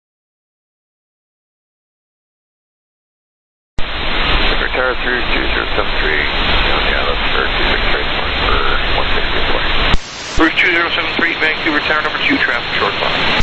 Tower through two zero seven three, yeah, that's for two six right, for one sixty four. Bruce two zero seven three, Vancouver Tower number two, traffic short line.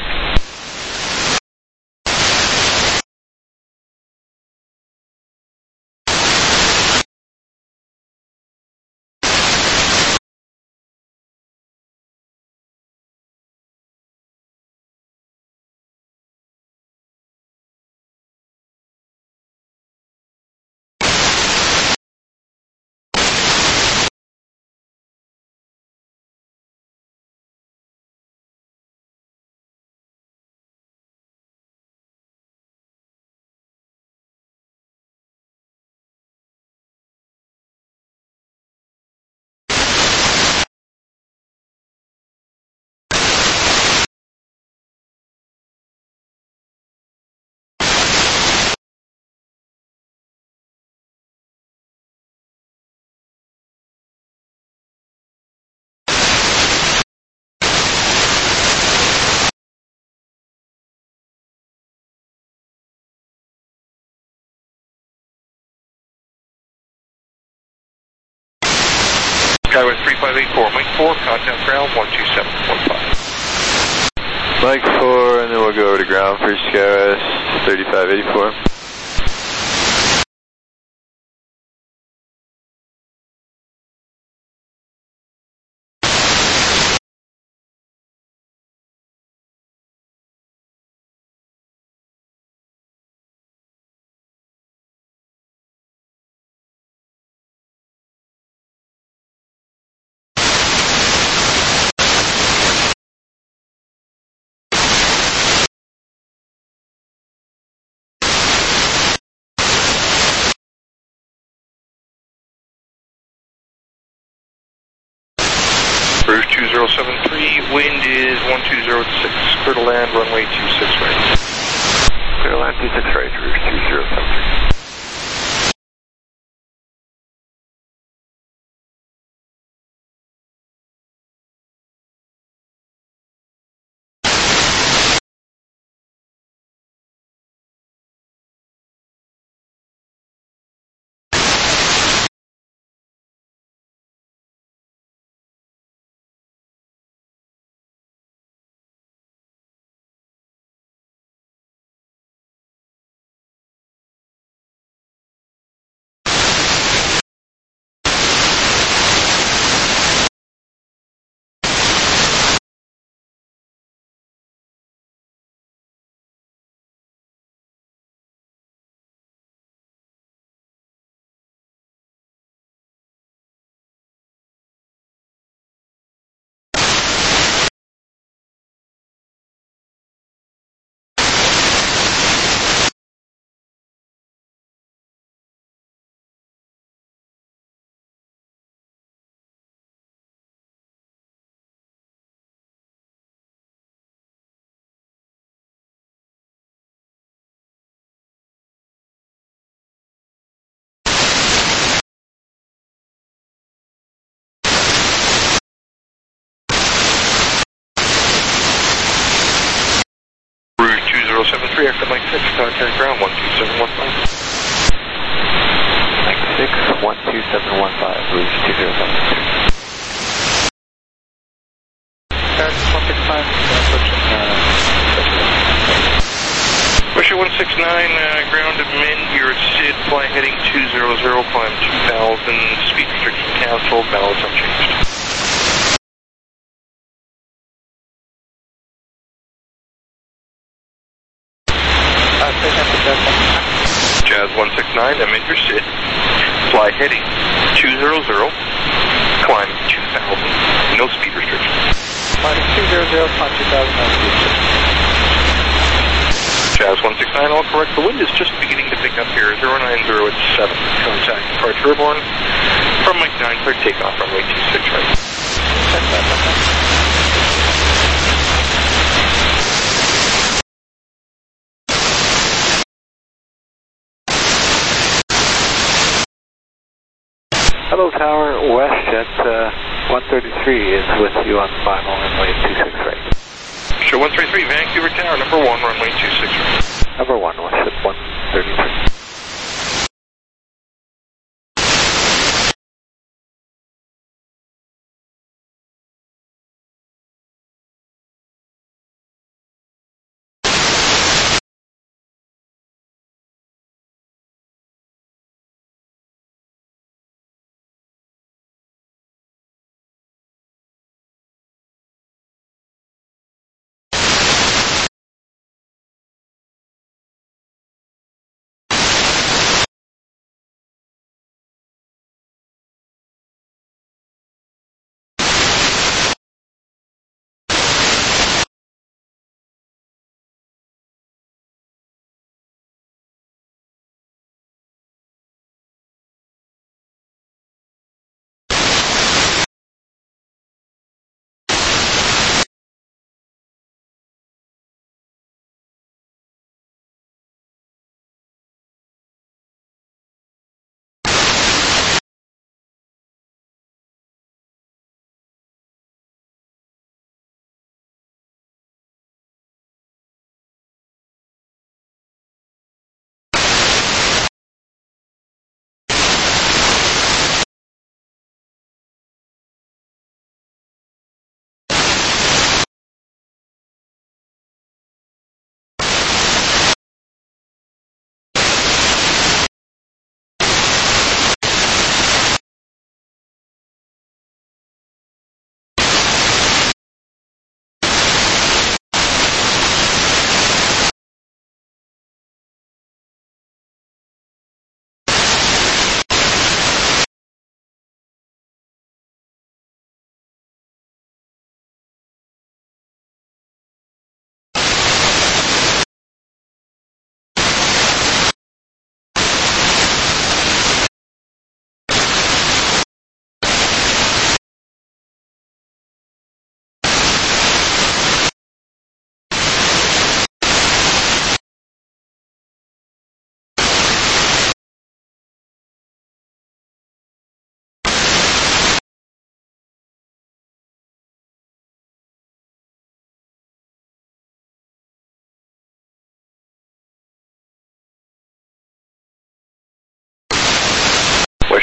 Skyway three five eight four, Mike four, contact ground one two seven one five. Mike four, and then we'll go over to ground for Skywest thirty-five eighty-four. Bruce two zero seven three, wind is one two zero six, clear to land, runway two six right. Clear to land two six right, Bruce two zero seven three. seven three, after Mike six, contact ground one two seven one five. Mike six, one two seven one five, Bruce two zero seven three. one six nine, Russia one six nine, uh, ground amend, you're at S I D, fly heading two zero zero, climb two thousand, speed restriction canceled, balance unchanged. Jazz one six nine, amend your S I D, fly heading two zero zero, climb two thousand, no speed restriction. Climbing two zero zero, climb two thousand, no speed restriction. Jazz one six nine, all correct. The wind is just beginning to pick up here, zero nine zero at seven. Contact departure airborne from Mike nine, clear takeoff, runway two six right. Hello Tower, WestJet uh, one thirty-three is with you on final runway two six right. Show one three three, Vancouver Tower, number one, runway two six right. Number one, WestJet one thirty-three.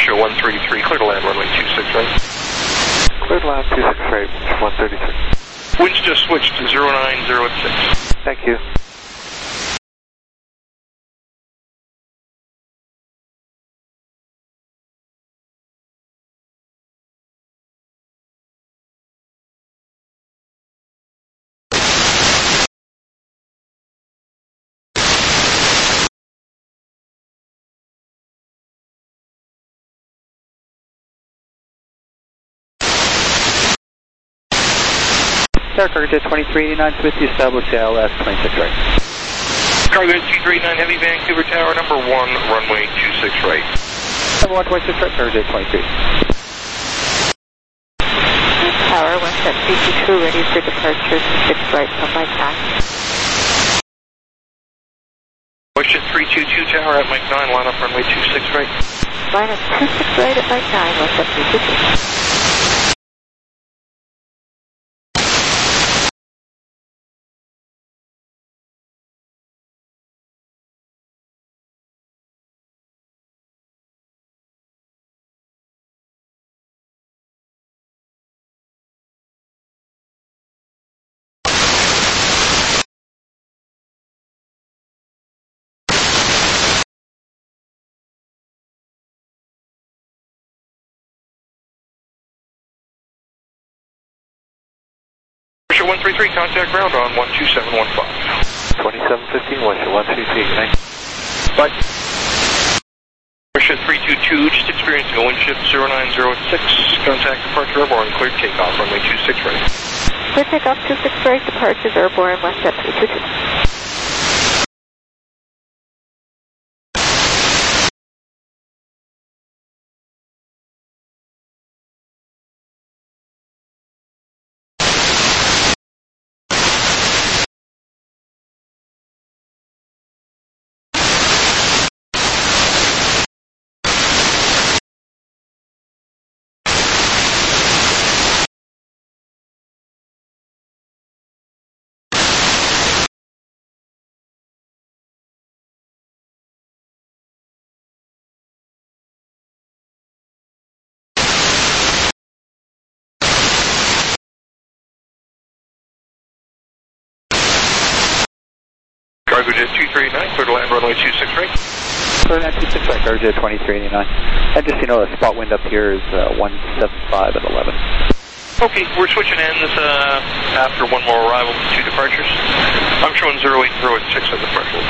Russia one thirty-three, clear to land runway two six right. Clear to land two six right, one thirty-three. Winds just switched to zero nine zero at six. Thank you. Tower Cargo Jet twenty-three eighty-nine with you, establish L S twenty-six right. Cargo Jet two three eighty-nine Heavy, Vancouver Tower, number one, runway two six right. Number one, twenty-six right, Cargo Jet twenty-three. Tower, one set three two two, ready for departure, six right from Mike nine. Question three two two Tower at Mike nine, line up runway two six right. Line up two six right at Mike nine, one set three two two. one three three, contact ground on one two seven one five. twenty-seven fifteen, Russia one three three, thanks. Bye. Russia three two two, just experiencing a wind shift zero nine zero six, contact departure airborne, cleared takeoff, runway two six right. Clear takeoff two six right, departures airborne, one set three two two. Cargo Jet two three eighty-nine, clear to land runway two six right. Clear to land two six right, Cargo Jet twenty-three eighty-nine. And just so you know, the spot wind up here is uh, one seven five at eleven. Okay, we're switching ends uh, after one more arrival, two departures. I'm showing zero eight zero at six at the threshold.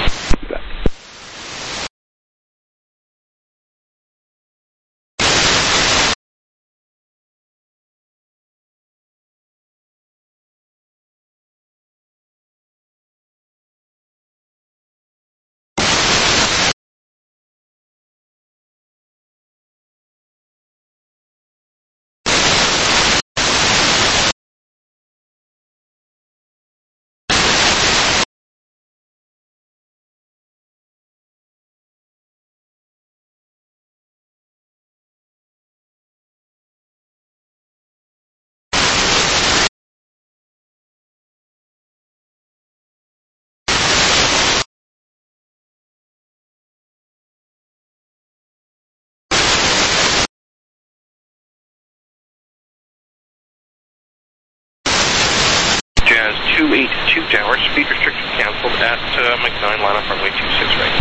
Jazz two eight two Tower, speed restriction canceled at uh, Mike nine, line up runway two six right.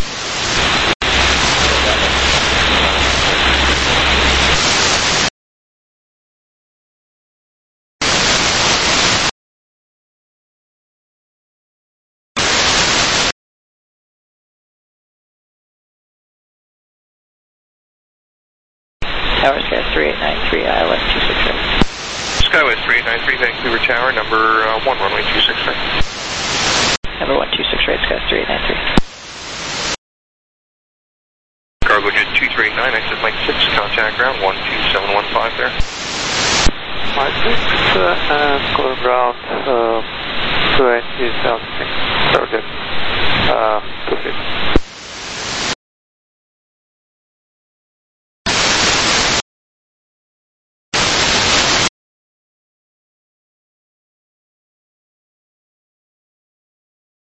Tower Sky three eight nine three, I L S two six right. Skywest three eight nine three, Vancouver Tower, number uh, one, runway two six right. Number one two six right, Sky three eight nine three. Cargo Jet two three eight nine, exit Mike six, contact ground one two seven one five there. Mike six, uh, and clear ground, uh, two eighty something, Cargo Jet, uh, two fifty.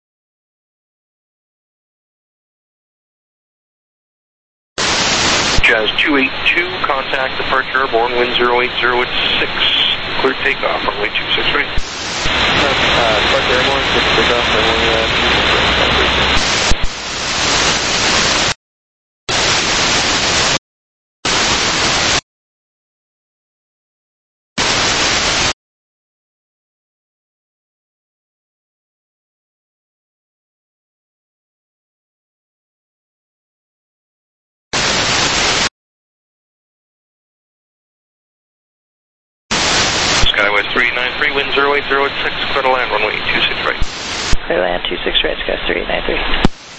Jazz Jazz two eight two, contact departure airborne, wind zero eight zero at six, clear takeoff, runway two six right. Uh, departure airborne, clear takeoff, runway uh, two six right. Skywest three nine three, wind zero eight zero at six, clear to land, runway two six right. Clear land two six right, Skywest three nine three.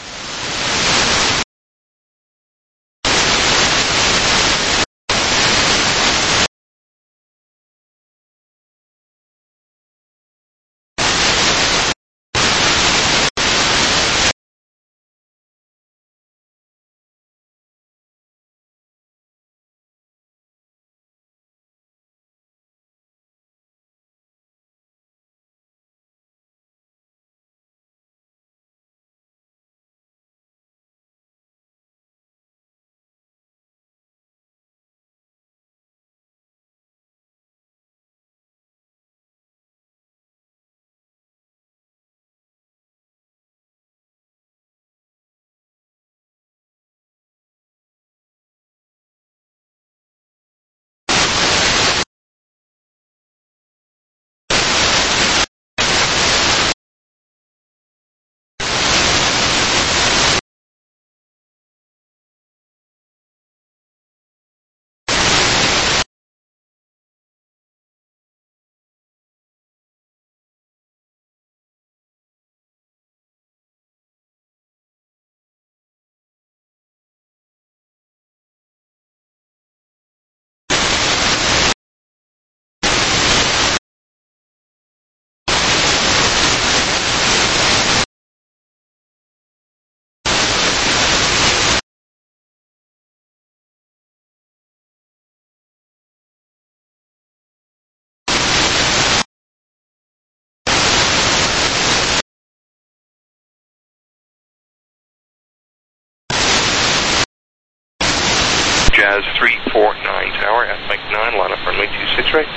Jazz three four nine tower at Mike nine, line up runway two six right.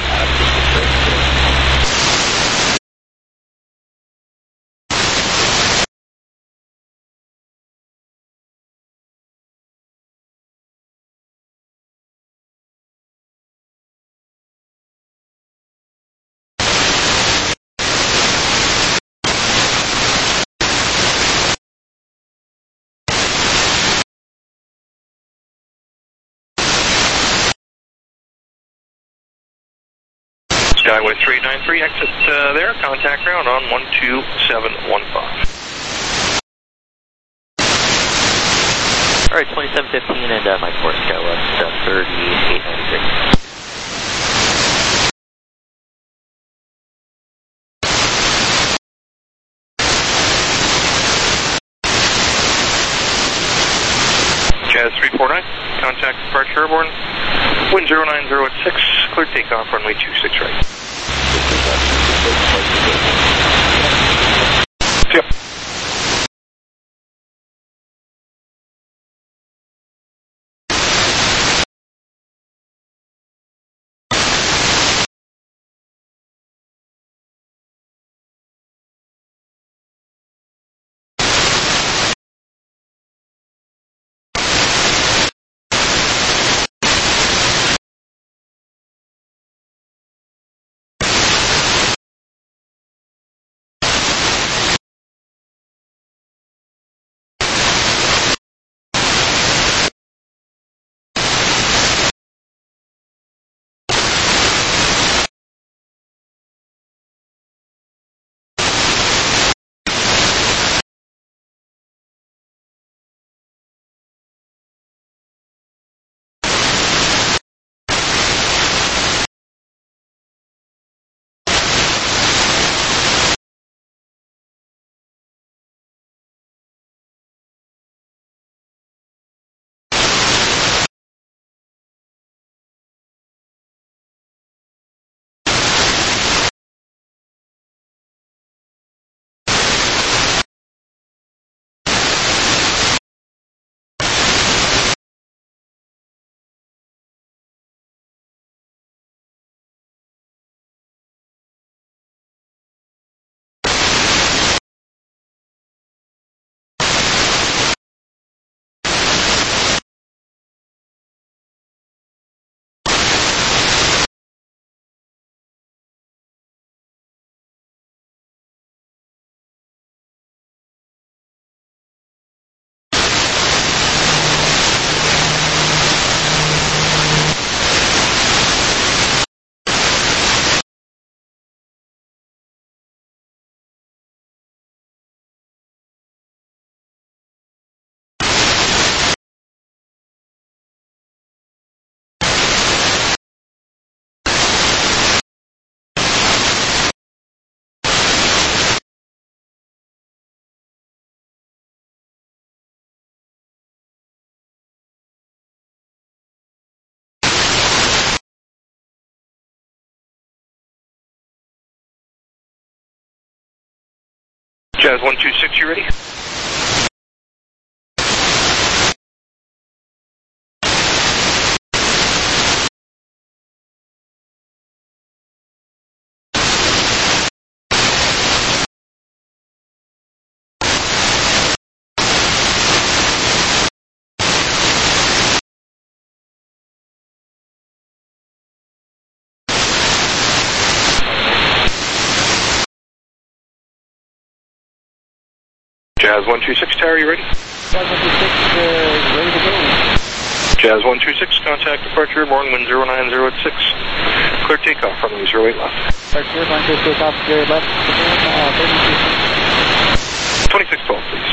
Skyway three nine three, exit uh, there, contact ground on one two seven one five. Alright, twenty-seven fifteen and uh, Mike four Skywest uh, thirty-eight ninety-three. Jazz three four nine, contact departure airborne, wind zero nine zero at six, clear takeoff, runway two six right. Yep. Jazz one two six, you ready? Jazz one two six, Tower, you ready? Jazz one two six, uh, ready to go. Jazz one two six, contact departure, Bourne, wind zero nine zero at six. Clear takeoff, runway zero eight left. Departure, runway clear takeoff, zero eight left, uh, twenty-six twelve, please.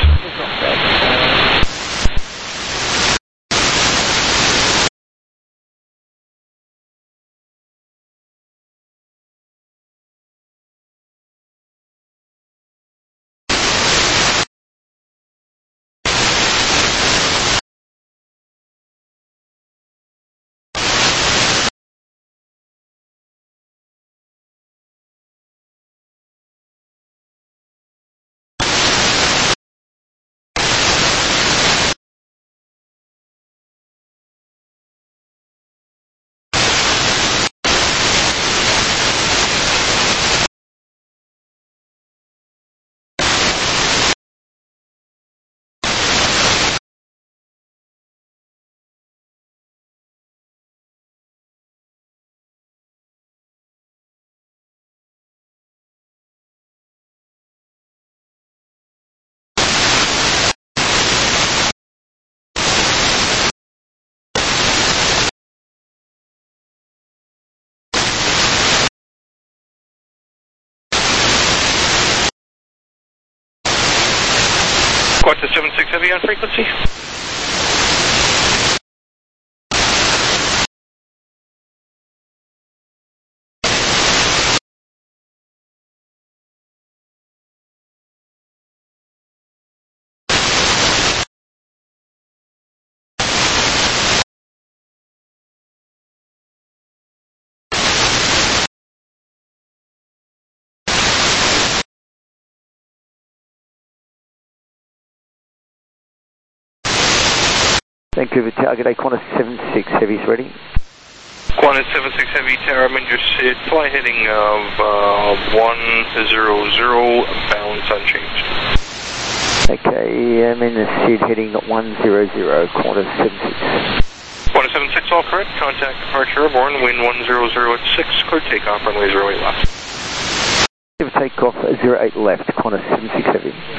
Quanta seven six Heavy on frequency. Vancouver Tower, good day, Qantas seven six Heavy's ready. Qantas seven six Heavy, Tower, I'm in your S I D, fly heading of uh, one zero zero, balance unchanged. Okay, I'm in the S I D heading one zero zero, Qantas seven six. Qantas seven six, all correct, contact departure, Bourne, wind one zero zero at six, clear takeoff, runway zero eight left. Takeoff zero eight left, Qantas seven six Heavy.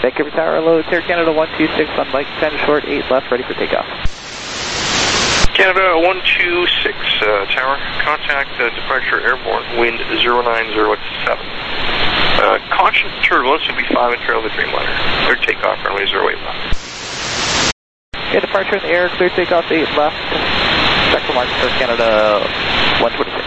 Vancouver Tower, hello, it's Air Canada one two six on Mike ten short, eight left, ready for takeoff. Canada one two six, uh, Tower, contact uh, departure airborne, wind zero nine zero seven. Uh, caution turbulence would be five and trail the Dreamliner. Clear takeoff, runway zero eight left. Okay, departure in the air, clear takeoff eight left. Sector mark for Canada one twenty-six.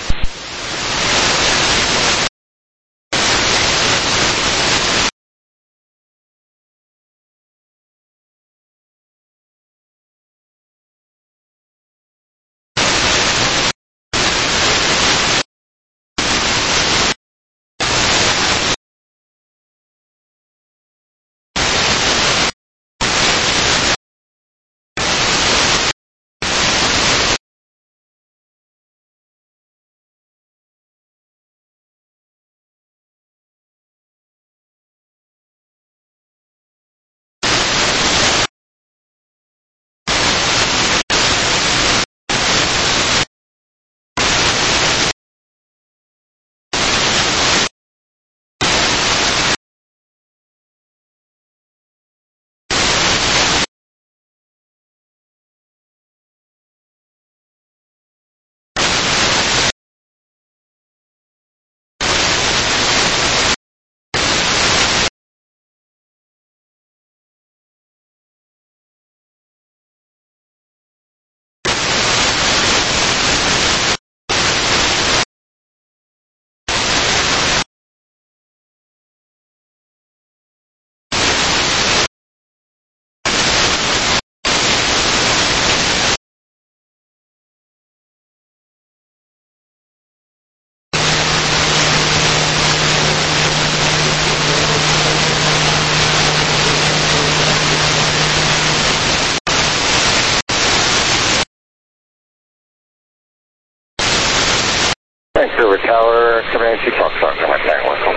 Vancouver Tower, Comanche Foxtrot, Lima Tango Echo.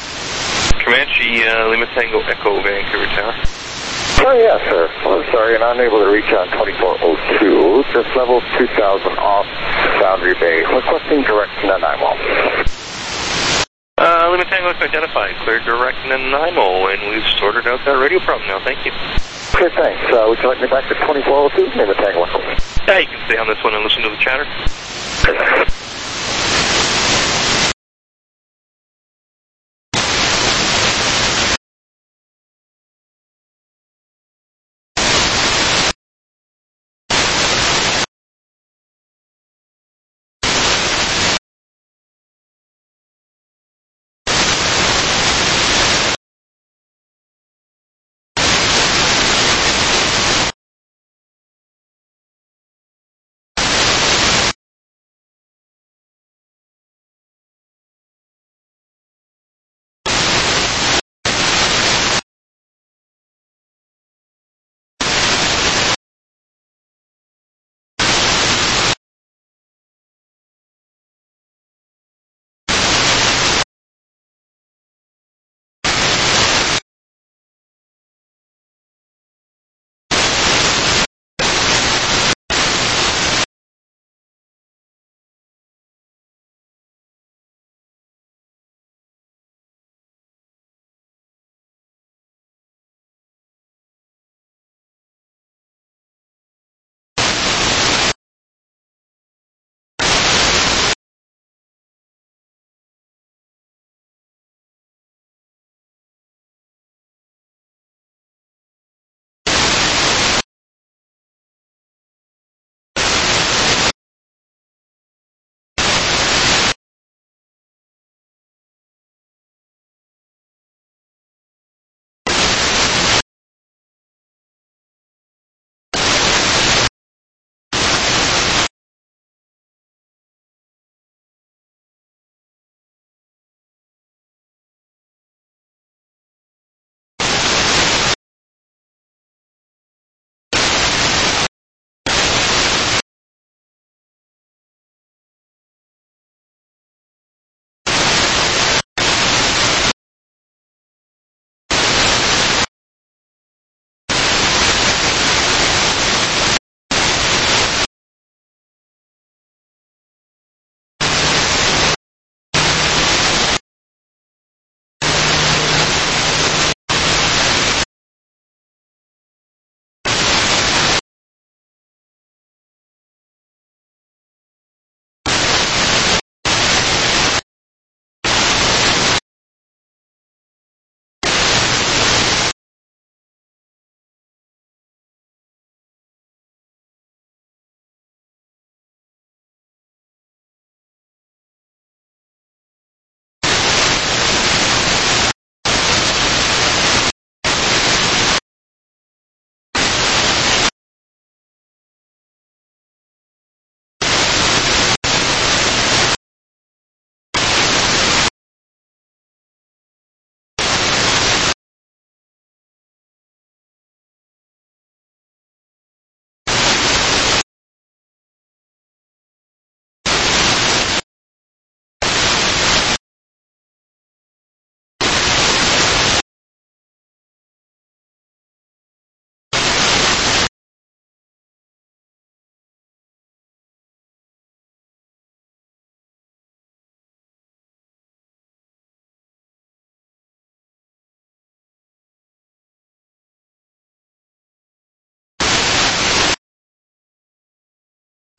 Comanche, uh, Lima Tango Echo, Vancouver Tower. Oh, yes, sir. Oh, sorry, and unable to reach on twenty-four oh two. Just level two thousand off Boundary Bay. Requesting direct Nanaimo. Uh, Lima Tango Echo identified. Clear direct Nanaimo, and we've sorted out that radio problem now. Thank you. Okay, thanks. Uh, would you like me back to twenty-four oh two? Lima Tango Echo. Yeah, you can stay on this one and listen to the chatter.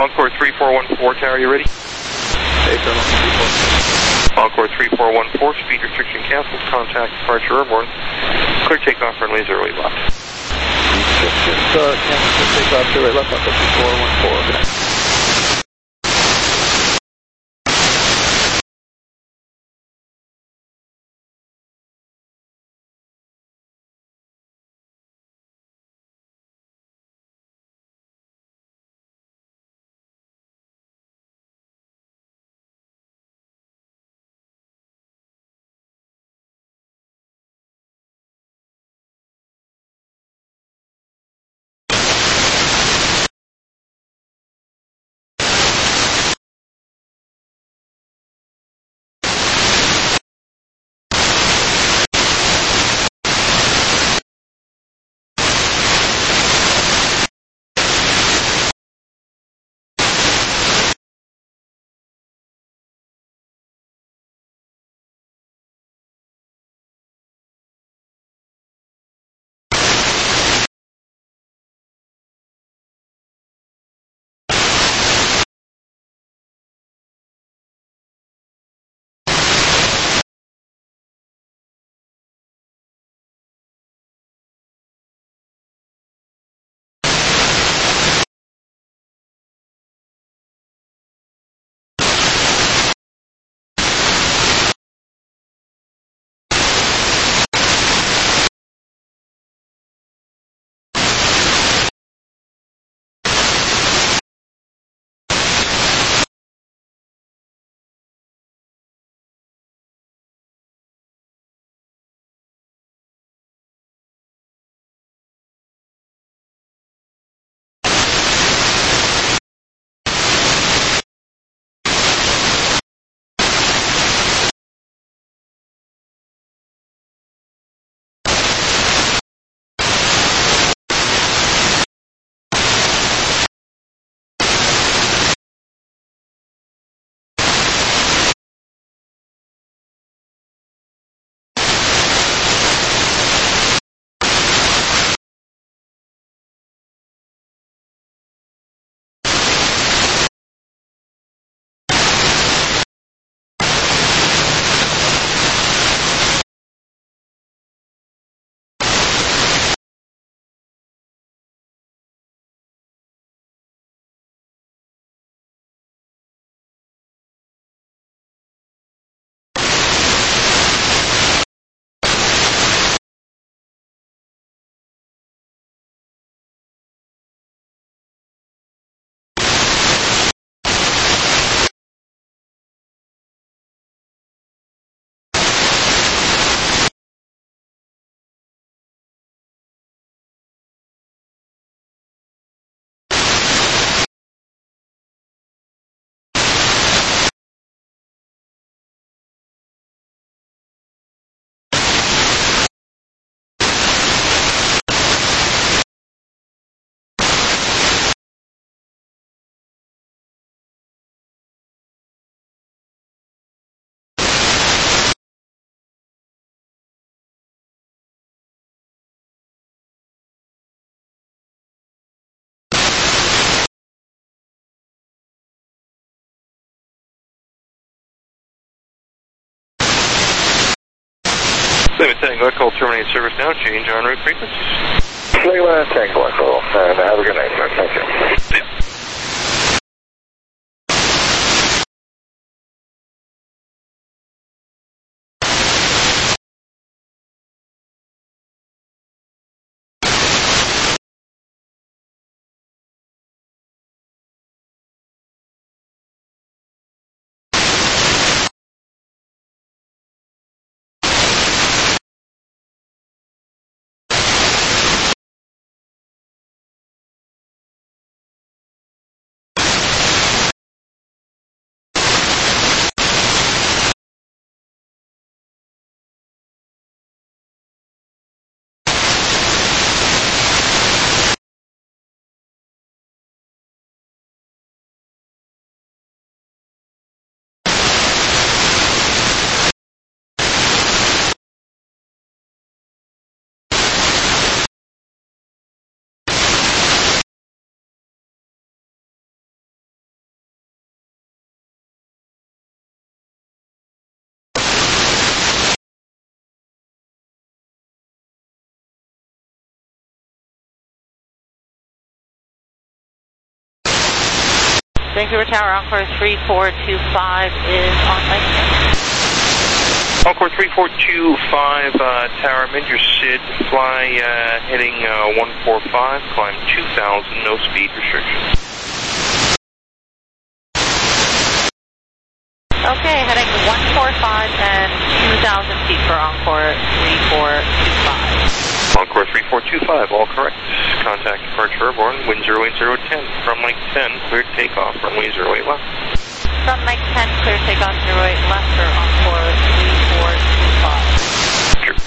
Encore three four one four, tower, you ready? Encore three four one four, speed restriction canceled, contact departure airborne. Clear takeoff, runway zero eight left. Just uh, cancel takeoff, zero eight left on three four one four, good night. Lima Tango Echo, terminate service now, change en route frequencies. Lima Tango Echo, and have a good night, sir. Thank you. Yeah. Vancouver Tower, Encore three four two five is on Mike six. Encore three four two five, uh, Tower, mid your S I D, fly uh, heading uh, one four five, climb two thousand, no speed restrictions. Okay, heading one four five and two thousand feet for Encore three four two five. Encore three four two five, all correct. Contact departure airborne, wind zero eight zero ten, from Mike ten, cleared takeoff, runway zero eight left. From Mike ten, clear takeoff zero eight left for Encore three four two five. Sure.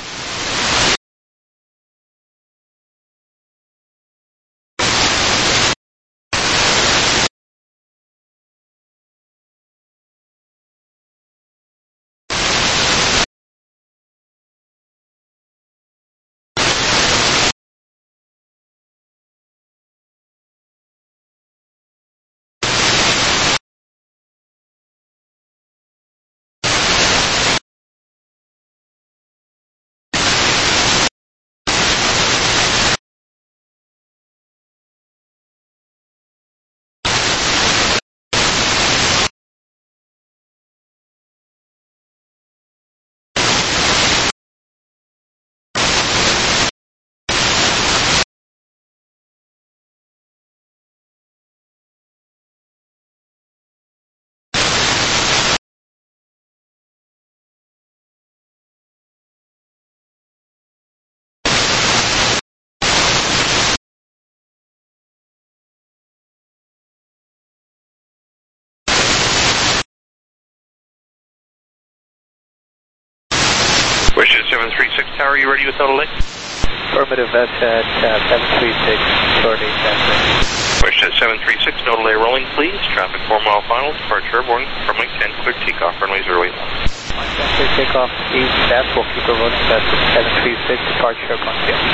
Question seven three six Tower, you ready with auto delay? Affirmative, that's at uh, seven three six, short eight, that's Question seven three six, no delay rolling, please. Traffic four mile final, departure airborne, from Mike ten, clear takeoff, runway zero eight left. Mike ten, clear takeoff, east, left, we'll keep it rolling, that's seven three six, departure airborne, yeah.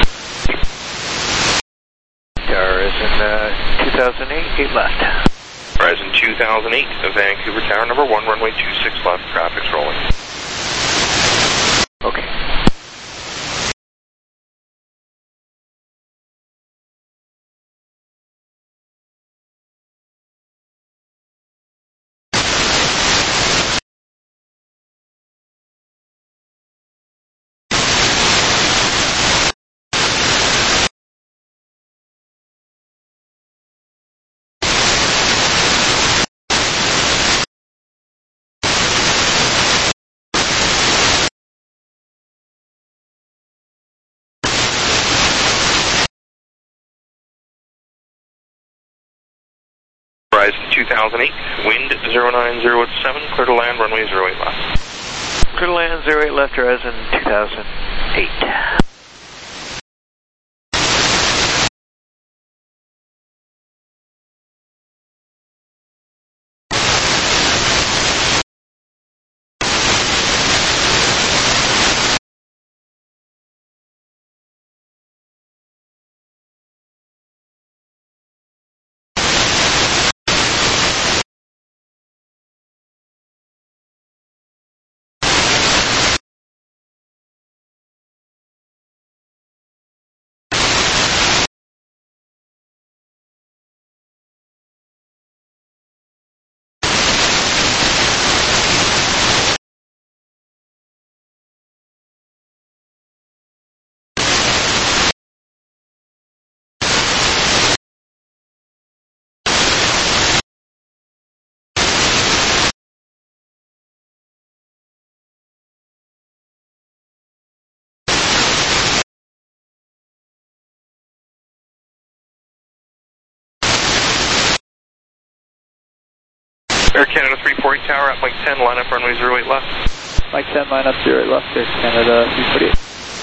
Tower is in uh, two thousand eight, eight left. Horizon two thousand eight, Vancouver Tower, number one, runway two six left, traffic's rolling. Okay. Horizon two thousand eight, wind zero nine zero seven, clear to land, runway zero eight left. Clear to land, zero eight left, Horizon two thousand eight. Air Canada three forty Tower at Mike ten, line up runway zero eight left. Mike ten, line up zero eight left, Air Canada three forty-eight.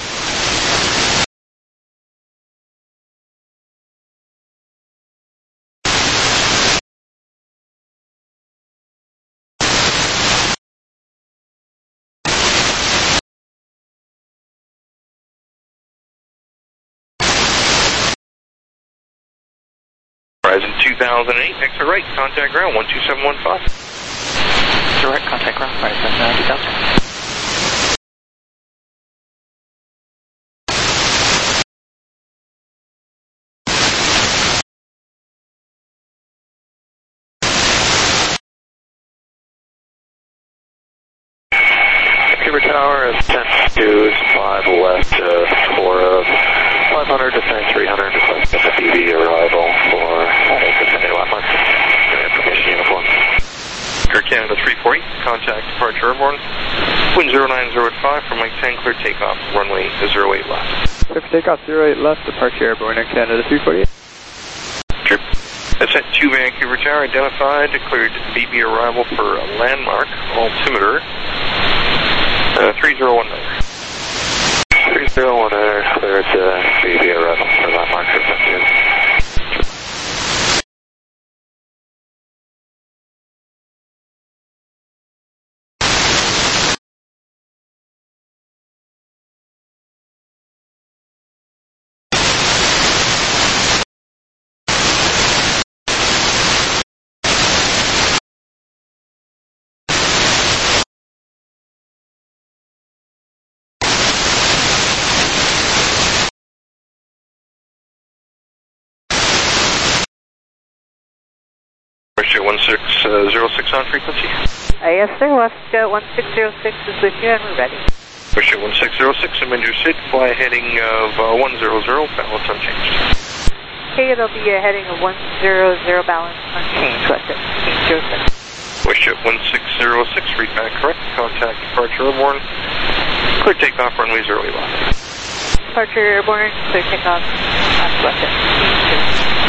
Horizon two thousand eight, exit right, contact ground one two seven one five. Exit right, contact ground, Horizon uh, two thousand. Vancouver Tower is ten two, five west of four of five hundred, descending three hundred, request of a D B arrival for descending left line. Information uniform. Air Canada three forty, contact departure airborne. Wind zero nine zero at five from Mike ten, clear takeoff, runway zero eight left. Clear for takeoff, zero eight left, departure airborne, Air Canada three forty-eight. Trip. Ascent to Vancouver Tower, identified, declared B B arrival for a landmark, altimeter, uh, three zero one nine. three zero one nine, clear to B B arrival for landmark for Vancouver. one six zero six on frequency. Uh, yes, sir. WestJet one six zero six is with you and we're ready. WestJet one six zero six, amend your seat, fly heading of uh, one zero zero, balance unchanged. Okay, it'll be a heading of one zero zero, balance unchanged. WestJet one six zero six. WestJet one six zero six, read back correct, contact departure airborne, clear takeoff, runway zero eight left. Departure airborne, clear takeoff, WestJet one six zero six.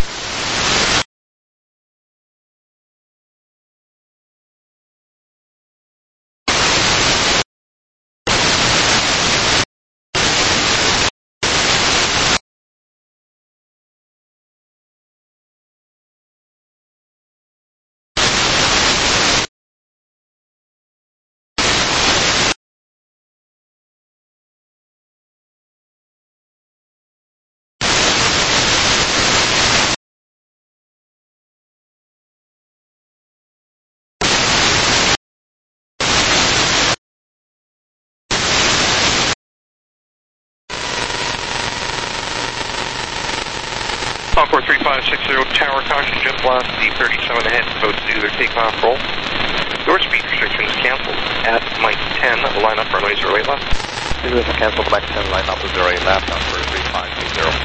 Encore three five six zero, tower caution, jet blast, D thirty-seven ahead, boats do their takeoff roll. Door speed restrictions canceled at Mike ten, line up runway zero eight left. This is canceled, Mike ten, line up zero eight left, Encore three five six zero.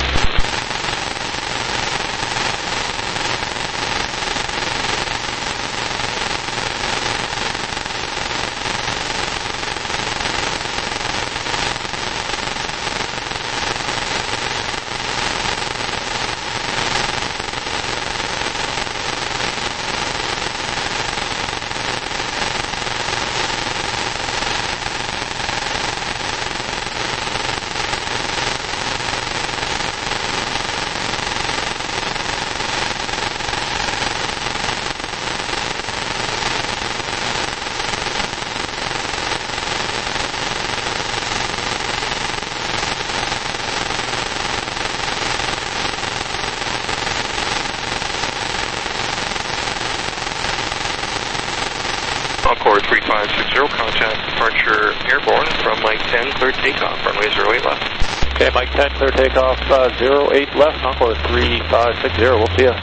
Encore three five six zero, contact departure airborne from Mike ten, clear takeoff, runway zero eight left. Okay, Mike ten, clear takeoff, uh, zero eight left, Encore three five six zero, we'll see you.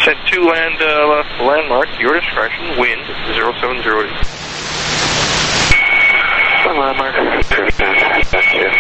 Descent two, land uh, left landmark, your discretion, wind zero seven zero eight. One landmark, that's you.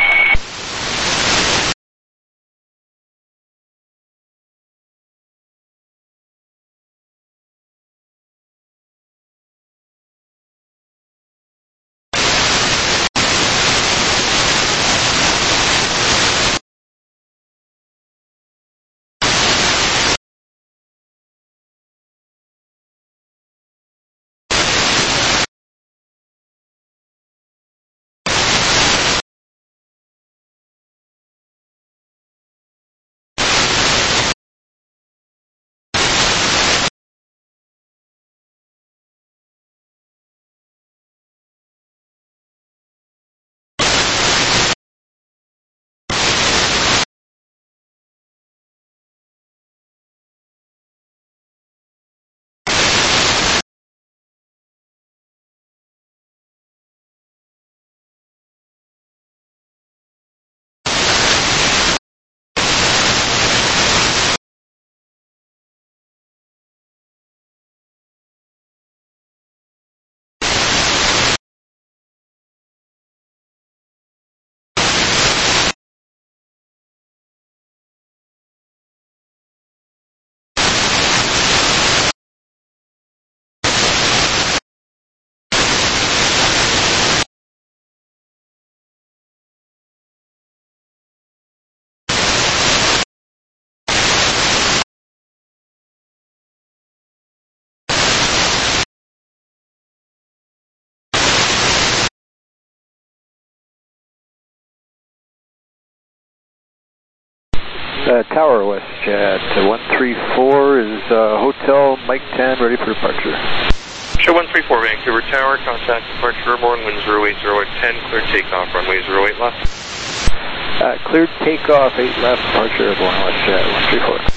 Uh, Tower WestJet, one three four is uh, Hotel Mike ten, ready for departure. Show one three four, Vancouver Tower, contact departure airborne, wind zero eight zero at ten, clear takeoff, runway zero eight left. Uh, cleared takeoff, eight left, departure airborne WestJet, one three four.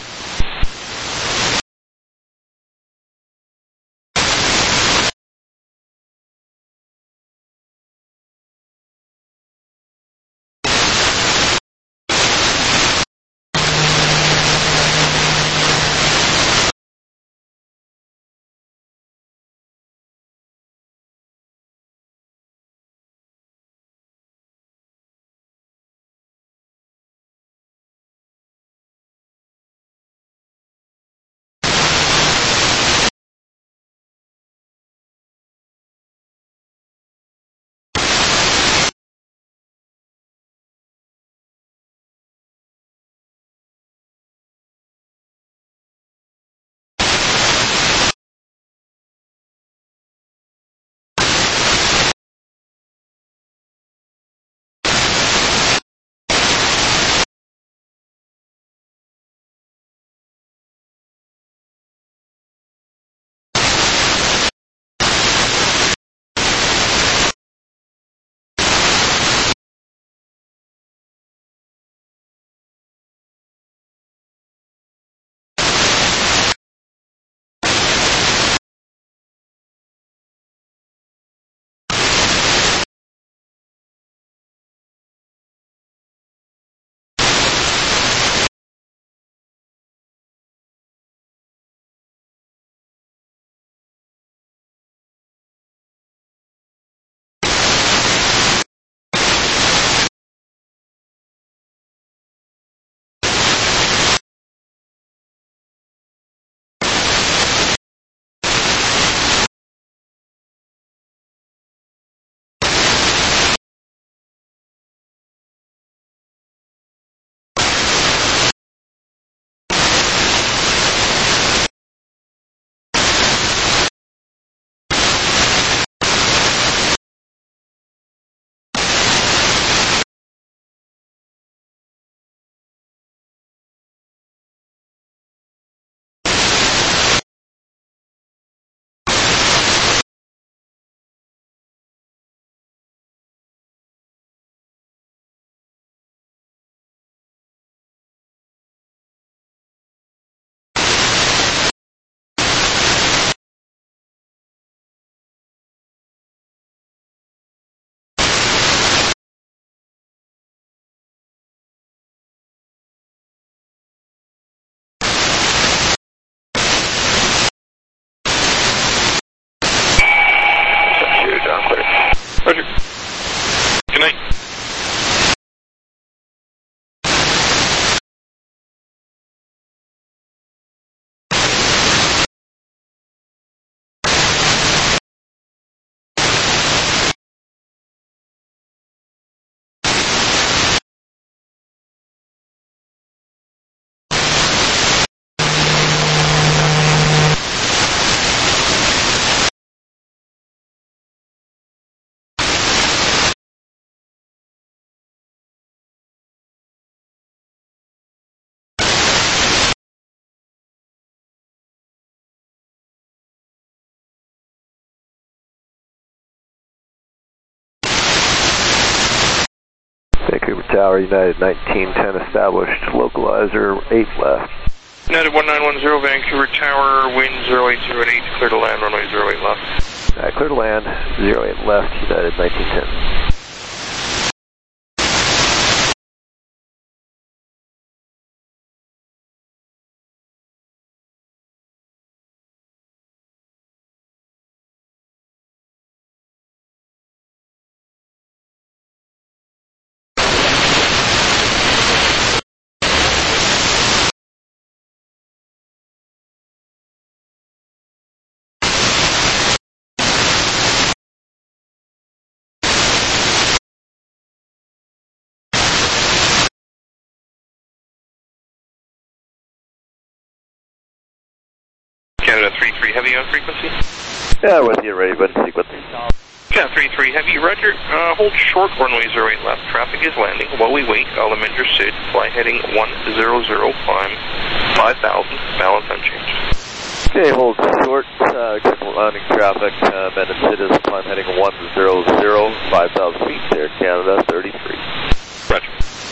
Vancouver Tower, United nineteen ten established, localizer eight left. United one nine one zero, Vancouver Tower, wind zero eight zero eight, clear to land, runway zero eight left. Uh, clear to land, zero eight left, United nineteen ten. Canada three three Heavy on frequency. Yeah, with you, ready, button sequence. Canada three three Heavy, roger. Uh, hold short, runway zero eight left. Traffic is landing. While we wait, Alamander Sid, fly heading one zero zero, climb five thousand, balance unchanged. Okay, hold short, uh, landing traffic, uh, Bennett Sid is climb heading one zero zero, five thousand feet, Air Canada thirty-three. Roger.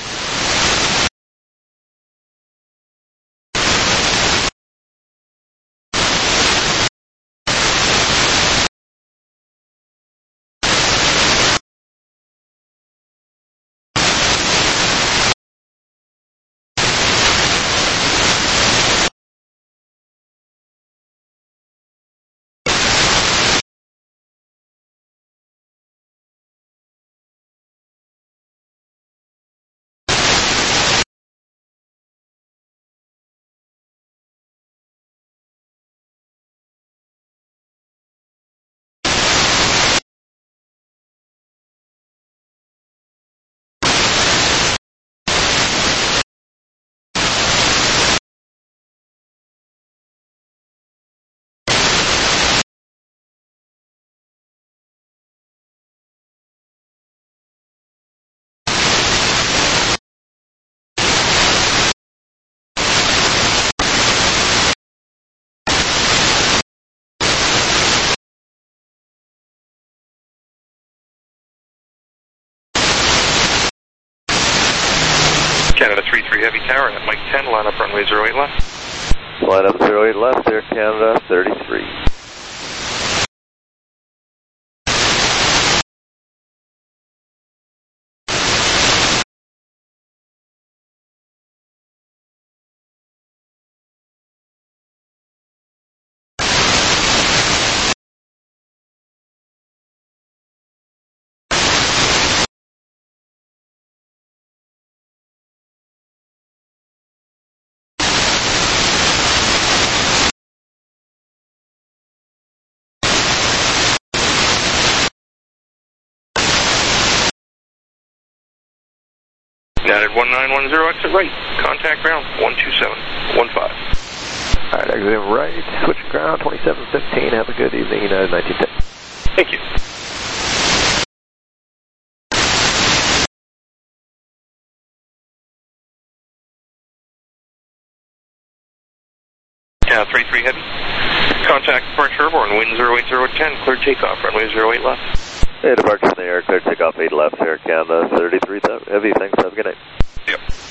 Canada three three Heavy Tower at Mike ten, line up runway zero eight left. Line up zero eight left, Air Canada thirty-three. United one nine one zero, exit right. Contact ground one two seven one five. Alright, exit right, switch ground twenty-seven fifteen. Have a good evening, United nineteen ten. Thank you. Canada three three Heavy. Contact departure airborne, wind zero eight zero ten, cleared takeoff, runway zero eight left. Hey, departure from the air, clear takeoff eight left, Air Canada thirty-three Heavy. Thanks, have a good night. Yep.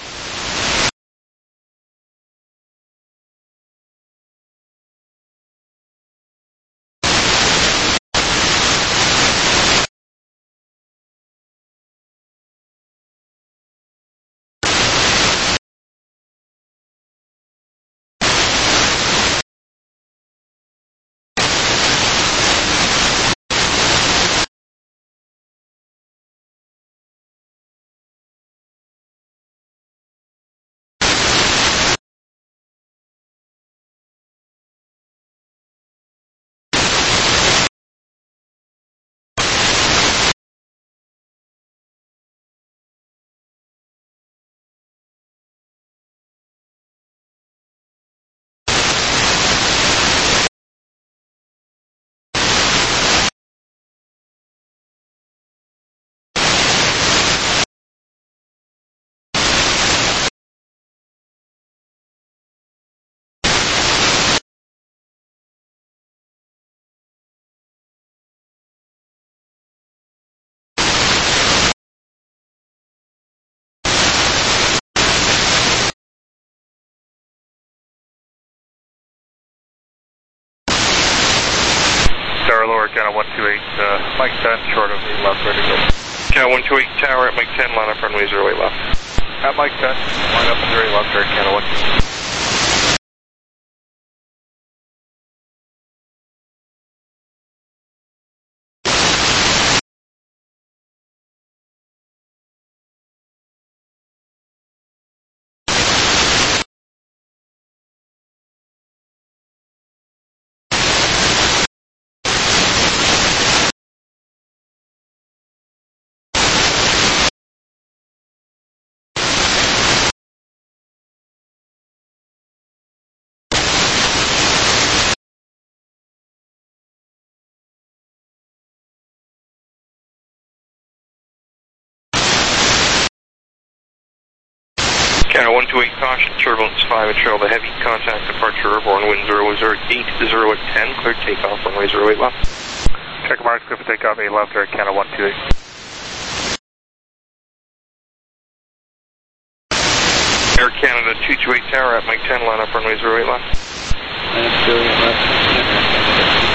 Channel one two eight, uh, Mike ten, short of eight left, ready to go. Channel one two eight Tower at Mike ten, line up runway zero eight left. At Mike ten, line up zero eight left, Air Canada one. Channel one two eight, caution, turbulence five, and trail the heavy, contact departure airborne, wind zero zero eight zero at ten, clear takeoff, runway zero eight left. Check marks, clear for takeoff, eight left, Air Canada one two eight. Air Canada two two eight Tower at Mike ten, line up runway zero eight left. And zero eight left.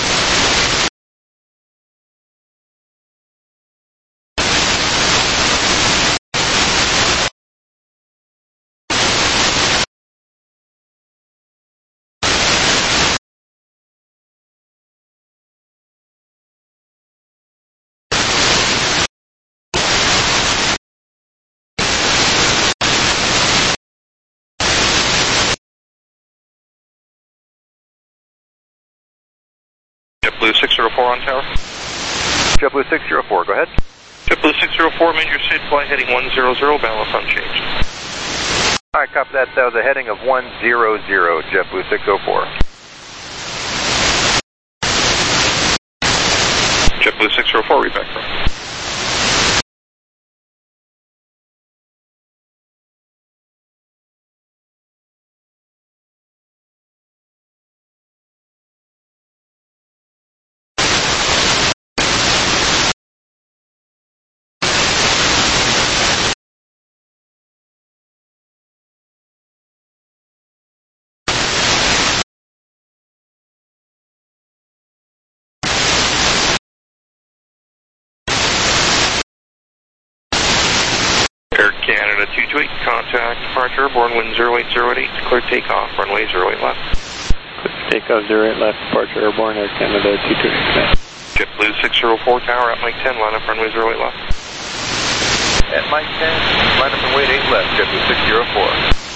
JetBlue six zero four on tower. JetBlue six zero four, go ahead. JetBlue six zero four, major state flight heading one zero zero, balance unchanged. Alright, copy that. That was a heading of one zero zero, JetBlue six zero four. JetBlue six zero four, read back from. Air Canada two two eight, contact departure airborne, wind zero eight zero at eight, clear takeoff, runway zero eight left. Clear takeoff zero eight left, departure airborne, Air Canada two two eight. JetBlue six zero four Tower at Mike ten, line up runway zero eight left. At Mike ten, line up and wait eight left, JetBlue six zero four.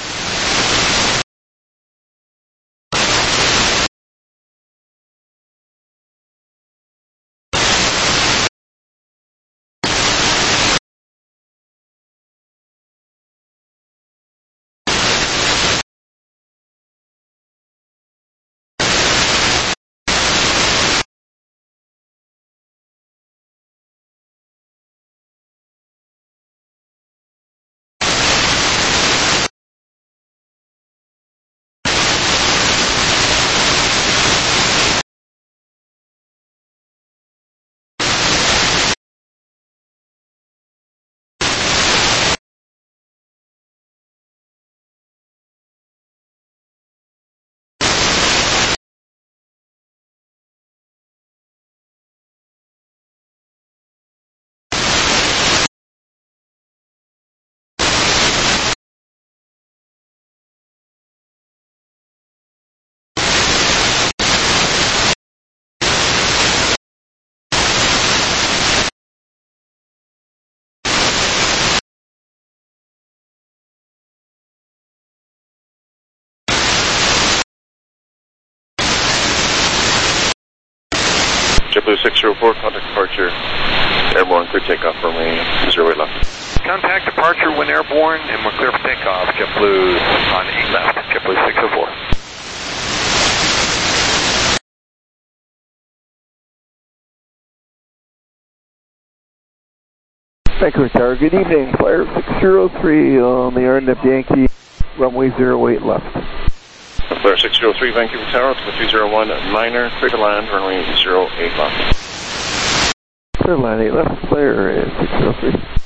JetBlue six zero four, contact departure, airborne, clear takeoff, runway zero eight left. Contact departure when airborne, and we're clear for takeoff. JetBlue on eight left, JetBlue six zero four. Vancouver Tower, good evening. Flyer six zero three on the R N F Yankee, runway zero eight left. Flyer six zero three, Vancouver Tower, three zero one Niner, clear to land, runway zero eight left. Clear line eight left, Flyer six zero three.